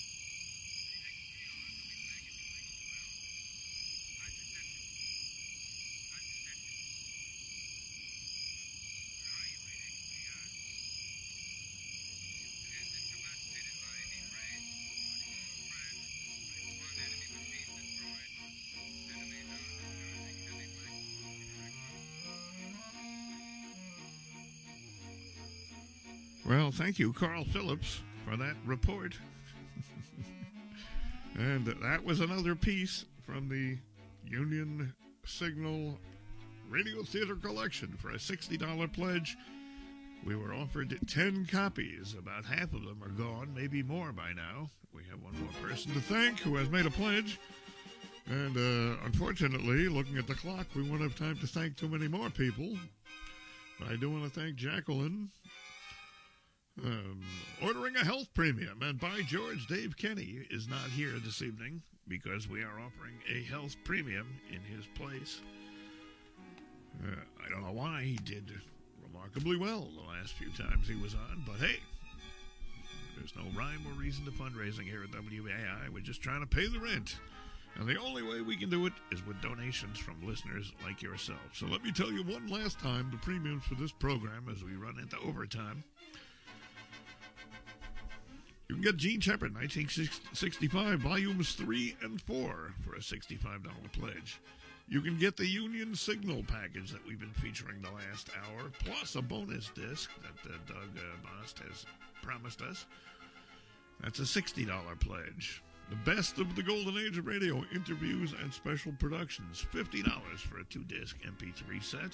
Well, thank you, Carl Phillips, for that report. And that was another piece from the Union Signal Radio Theater Collection for a sixty dollars pledge. We were offered ten copies. About half of them are gone, maybe more by now. We have one more person to thank who has made a pledge. And uh, unfortunately, looking at the clock, we won't have time to thank too many more people. But I do want to thank Jacqueline, Um, ordering a health premium, and by George, Dave Kenny is not here this evening because we are offering a health premium in his place. Uh, I don't know why. He did remarkably well the last few times he was on, but hey, there's no rhyme or reason to fundraising here at W B A I. We're just trying to pay the rent. And the only way we can do it is with donations from listeners like yourself. So let me tell you one last time the premiums for this program as we run into overtime. You can get Gene Shepard, nineteen sixty-five, volumes three and four for a sixty-five dollars pledge. You can get the Union Signal package that we've been featuring the last hour, plus a bonus disc that uh, Doug uh, Bost has promised us. That's a sixty dollars pledge. The best of the golden age of radio, interviews and special productions, fifty dollars for a two-disc M P three set.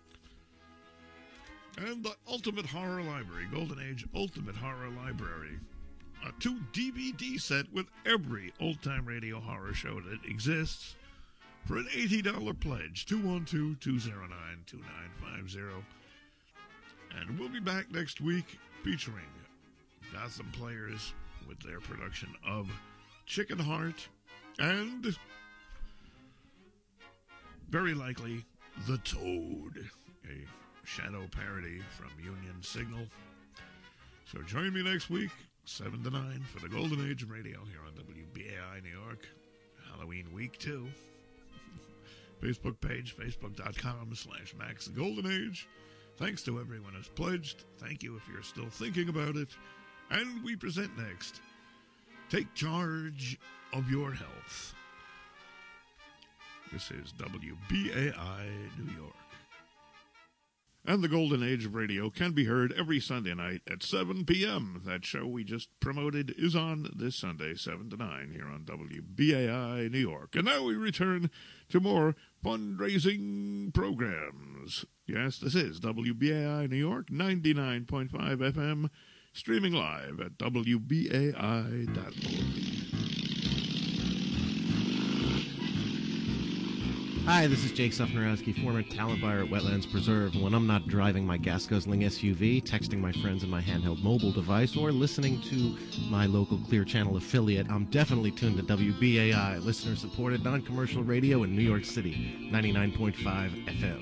And the Ultimate Horror Library, Golden Age Ultimate Horror Library. A two D V D set with every old-time radio horror show that exists for an eighty dollars pledge, two one two, two zero nine, two nine five zero. And we'll be back next week featuring Gotham Players with their production of Chicken Heart and, very likely, The Toad, a shadow parody from Union Signal. So join me next week, seven to nine, for the Golden Age of Radio here on W B A I New York. Halloween week two. Facebook page, facebook.com slash Max the Golden Age. Thanks to everyone who's pledged. Thank you if you're still thinking about it. And we present next, Take Charge of Your Health. This is W B A I New York. And the Golden Age of Radio can be heard every Sunday night at seven p.m. That show we just promoted is on this Sunday, seven to nine, here on W B A I New York. And now we return to more fundraising programs. Yes, this is W B A I New York, ninety-nine point five F M, streaming live at W B A I dot org. Hi, this is Jake Sufnerowski, former talent buyer at Wetlands Preserve. And when I'm not driving my gas guzzling S U V, texting my friends in my handheld mobile device, or listening to my local Clear Channel affiliate, I'm definitely tuned to W B A I, listener-supported non-commercial radio in New York City, ninety-nine point five F M.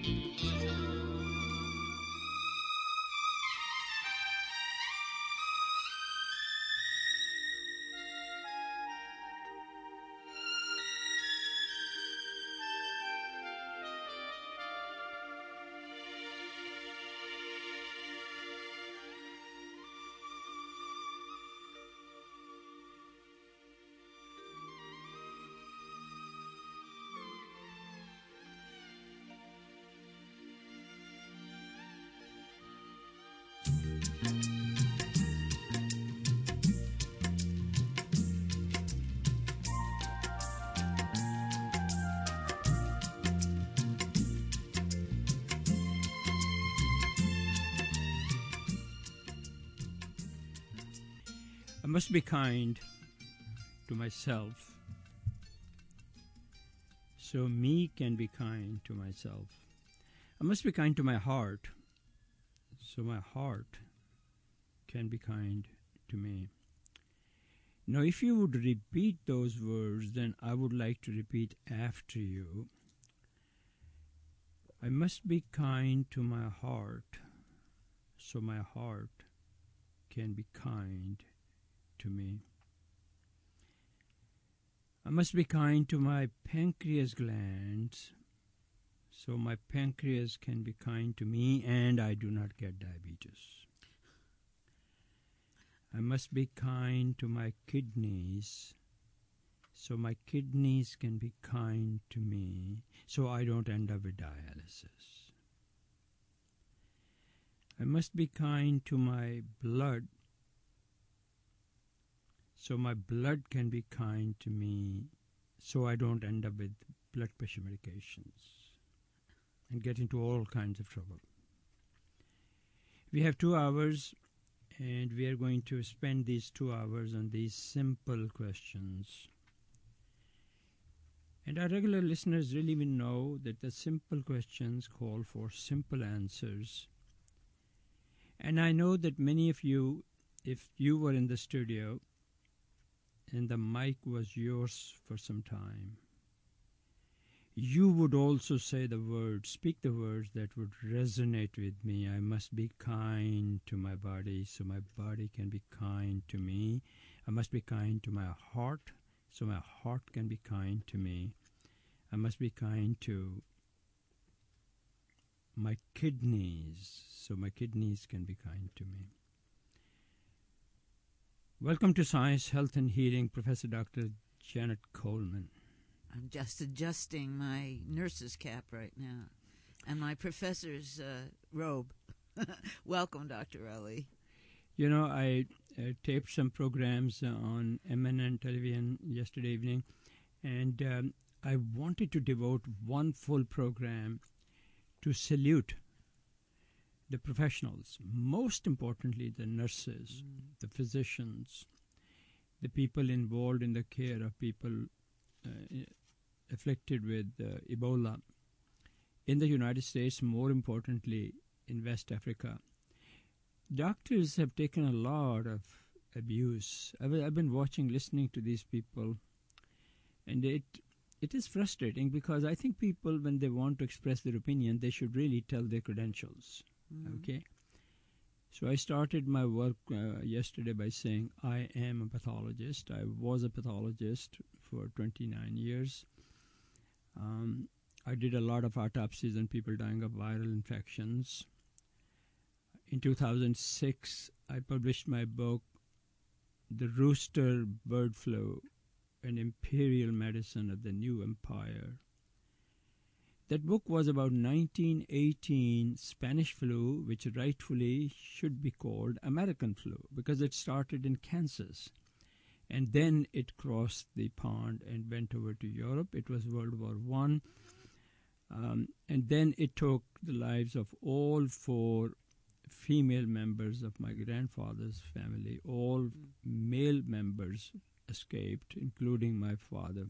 I must be kind to myself, so me can be kind to myself. I must be kind to my heart, so my heart can be kind to me. Now, if you would repeat those words, then I would like to repeat after you. I must be kind to my heart, so my heart can be kind to me. I must be kind to my pancreas glands, so my pancreas can be kind to me and I do not get diabetes. I must be kind to my kidneys, so my kidneys can be kind to me, so I don't end up with dialysis. I must be kind to my blood, so my blood can be kind to me, so I don't end up with blood pressure medications and get into all kinds of trouble. We have two hours, and we are going to spend these two hours on these simple questions. And our regular listeners really will know that the simple questions call for simple answers. And I know that many of you if you were in the studio and the mic was yours for some time, you would also say the words, speak the words that would resonate with me. I must be kind to my body so my body can be kind to me. I must be kind to my heart so my heart can be kind to me. I must be kind to my kidneys so my kidneys can be kind to me. Welcome to Science, Health and Healing, Professor Doctor Janet Coleman. I'm just adjusting my nurse's cap right now and my professor's uh, robe. Welcome, Doctor Ali. You know, I uh, taped some programs uh, on M N N television yesterday evening, and um, I wanted to devote one full program to salute the professionals, most importantly the nurses, mm. the physicians, the people involved in the care of people uh, afflicted with uh, Ebola in the United States, more importantly in West Africa. Doctors have taken a lot of abuse. I've, I've been watching, listening to these people, and it it is frustrating because I think people, when they want to express their opinion, they should really tell their credentials. Mm. Okay? So I started my work uh, yesterday by saying I am a pathologist. I was a pathologist for twenty-nine years. Um, I did a lot of autopsies on people dying of viral infections. In two thousand six, I published my book, The Rooster Bird Flu, an Imperial Medicine of the New Empire. That book was about nineteen eighteen Spanish flu, which rightfully should be called American flu, because it started in Kansas. And then it crossed the pond and went over to Europe. It was World War One. Um, and then it took the lives of all four female members of my grandfather's family. All male members escaped, including my father.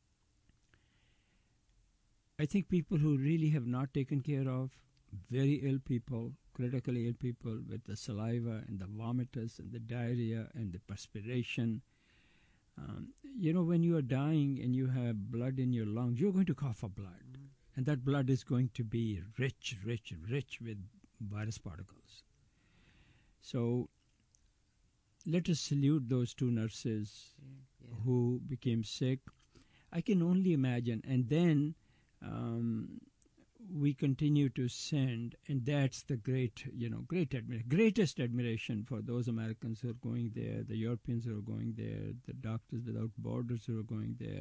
I think people who really have not taken care of very ill people, critically ill people with the saliva and the vomitus and the diarrhea and the perspiration. Um, you know, when you are dying and you have blood in your lungs, you're going to cough up blood. Mm. And that blood is going to be rich, rich, rich with virus particles. So let us salute those two nurses yeah, yeah. who became sick. I can only imagine. And then um, we continue to send, and that's the great, you know, great admir- greatest admiration for those Americans who are going there, the Europeans who are going there, the Doctors Without Borders who are going there.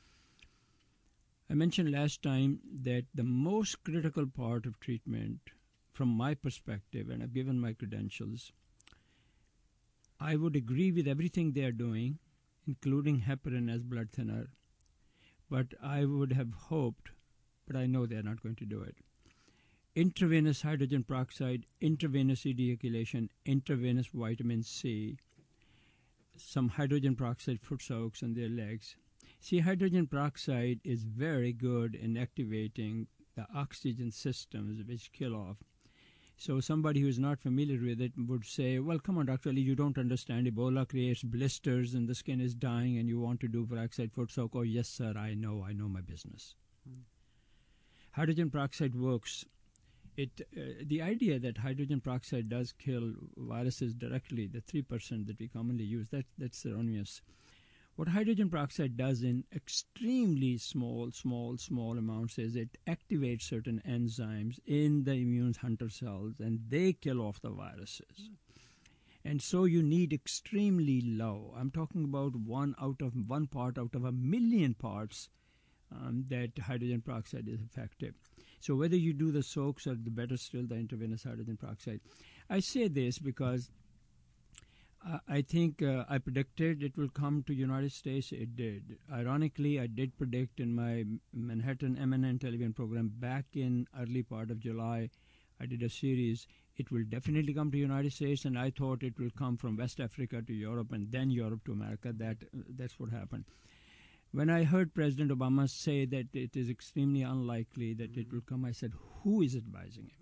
I mentioned last time that the most critical part of treatment, from my perspective, and I've given my credentials, I would agree with everything they are doing, including heparin as blood thinner, but I would have hoped, but I know they're not going to do it, intravenous hydrogen peroxide, intravenous ejaculation, intravenous vitamin C, some hydrogen peroxide foot soaks on their legs. See, hydrogen peroxide is very good in activating the oxygen systems which kill off. So somebody who is not familiar with it would say, well, come on, Doctor Ali, you don't understand. Ebola creates blisters and the skin is dying and you want to do peroxide foot soak. Oh, yes, sir, I know. I know my business. Hmm. Hydrogen peroxide works. It uh, the idea that hydrogen peroxide does kill viruses directly, the three percent that we commonly use, that, that's erroneous. What hydrogen peroxide does in extremely small, small, small amounts is it activates certain enzymes in the immune hunter cells, and they kill off the viruses. And so you need extremely low. I'm talking about one out of one part out of a million parts um, that hydrogen peroxide is effective. So whether you do the soaks or the better still, the intravenous hydrogen peroxide. I say this because Uh, I think uh, I predicted it will come to United States. It did. Ironically, I did predict in my Manhattan M N N television program back in early part of July, I did a series. It will definitely come to United States, and I thought it will come from West Africa to Europe and then Europe to America. That uh, That's what happened. When I heard President Obama say that it is extremely unlikely that it will come, I said, who is advising him?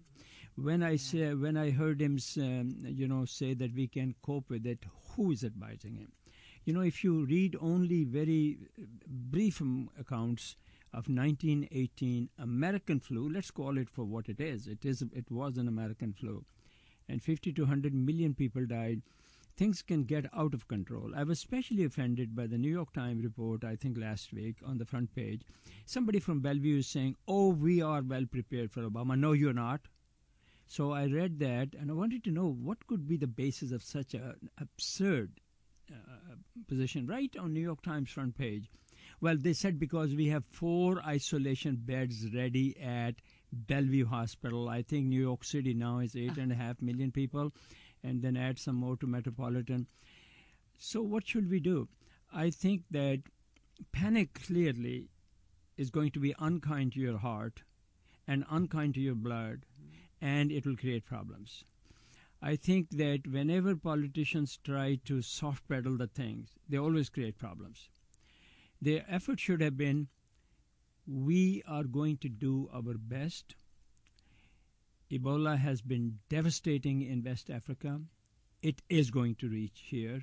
When I say, when I heard him, um, you know, say that we can cope with it, who is advising him? You know, if you read only very brief um, accounts of nineteen eighteen American flu, let's call it for what it is. It is. It was an American flu, and fifty to one hundred million people died. Things can get out of control. I was especially offended by the New York Times report, I think last week, on the front page. Somebody from Bellevue is saying, oh, we are well prepared for Obama. No, you're not. So I read that, and I wanted to know what could be the basis of such an absurd uh, position right on New York Times front page. Well, they said because we have four isolation beds ready at Bellevue Hospital. I think New York City now is eight and a half million people, and then add some more to Metropolitan. So what should we do? I think that panic clearly is going to be unkind to your heart and unkind to your blood, and it will create problems. I think that whenever politicians try to soft pedal the things, they always create problems. Their effort should have been, we are going to do our best. Ebola has been devastating in West Africa. It is going to reach here.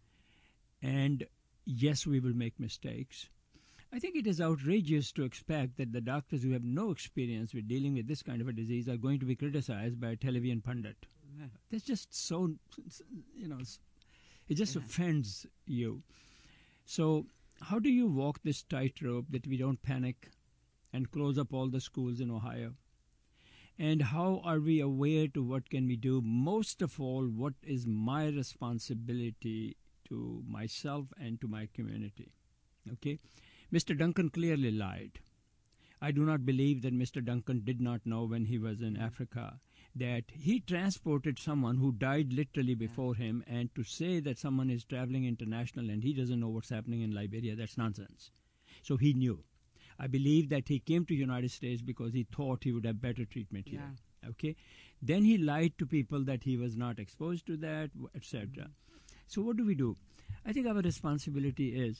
And yes, we will make mistakes. I think it is outrageous to expect that the doctors who have no experience with dealing with this kind of a disease are going to be criticized by a television pundit. Yeah. That's just so, you know, it just yeah. offends you. So how do you walk this tightrope that we don't panic and close up all the schools in Ohio? And how are we aware to what can we do? Most of all, what is my responsibility to myself and to my community? Okay? Mister Duncan clearly lied. I do not believe that Mister Duncan did not know when he was in Africa that he transported someone who died literally before him, and to say that someone is traveling international and he doesn't know what's happening in Liberia, that's nonsense. So he knew. I believe that he came to the United States because he thought he would have better treatment here. Yeah. Okay? Then he lied to people that he was not exposed to that, et cetera. Mm-hmm. So what do we do? I think our responsibility is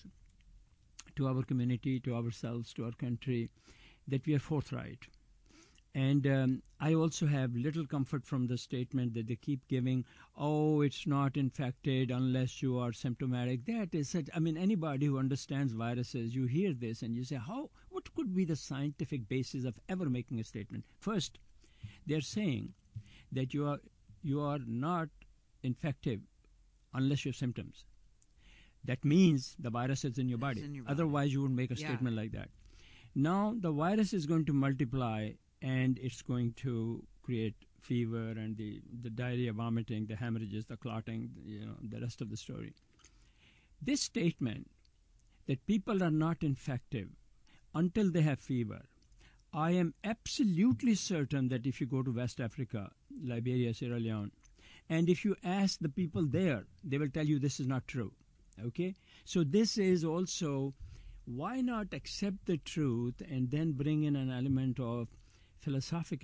to our community, to ourselves, to our country, that we are forthright. And um, I also have little comfort from the statement that they keep giving, oh, it's not infected unless you are symptomatic. That is such, I mean, anybody who understands viruses, you hear this and you say, how? What could be the scientific basis of ever making a statement? First, they're saying that you are, you are not infective unless you have symptoms. That means the virus is in your body. In your body. Otherwise, you wouldn't make a yeah. statement like that. Now, the virus is going to multiply, and it's going to create fever and the, the diarrhea, vomiting, the hemorrhages, the clotting, you know, the rest of the story. This statement that people are not infective until they have fever, I am absolutely certain that if you go to West Africa, Liberia, Sierra Leone, and if you ask the people there, they will tell you this is not true. Okay? So this is also, why not accept the truth and then bring in an element of philosophical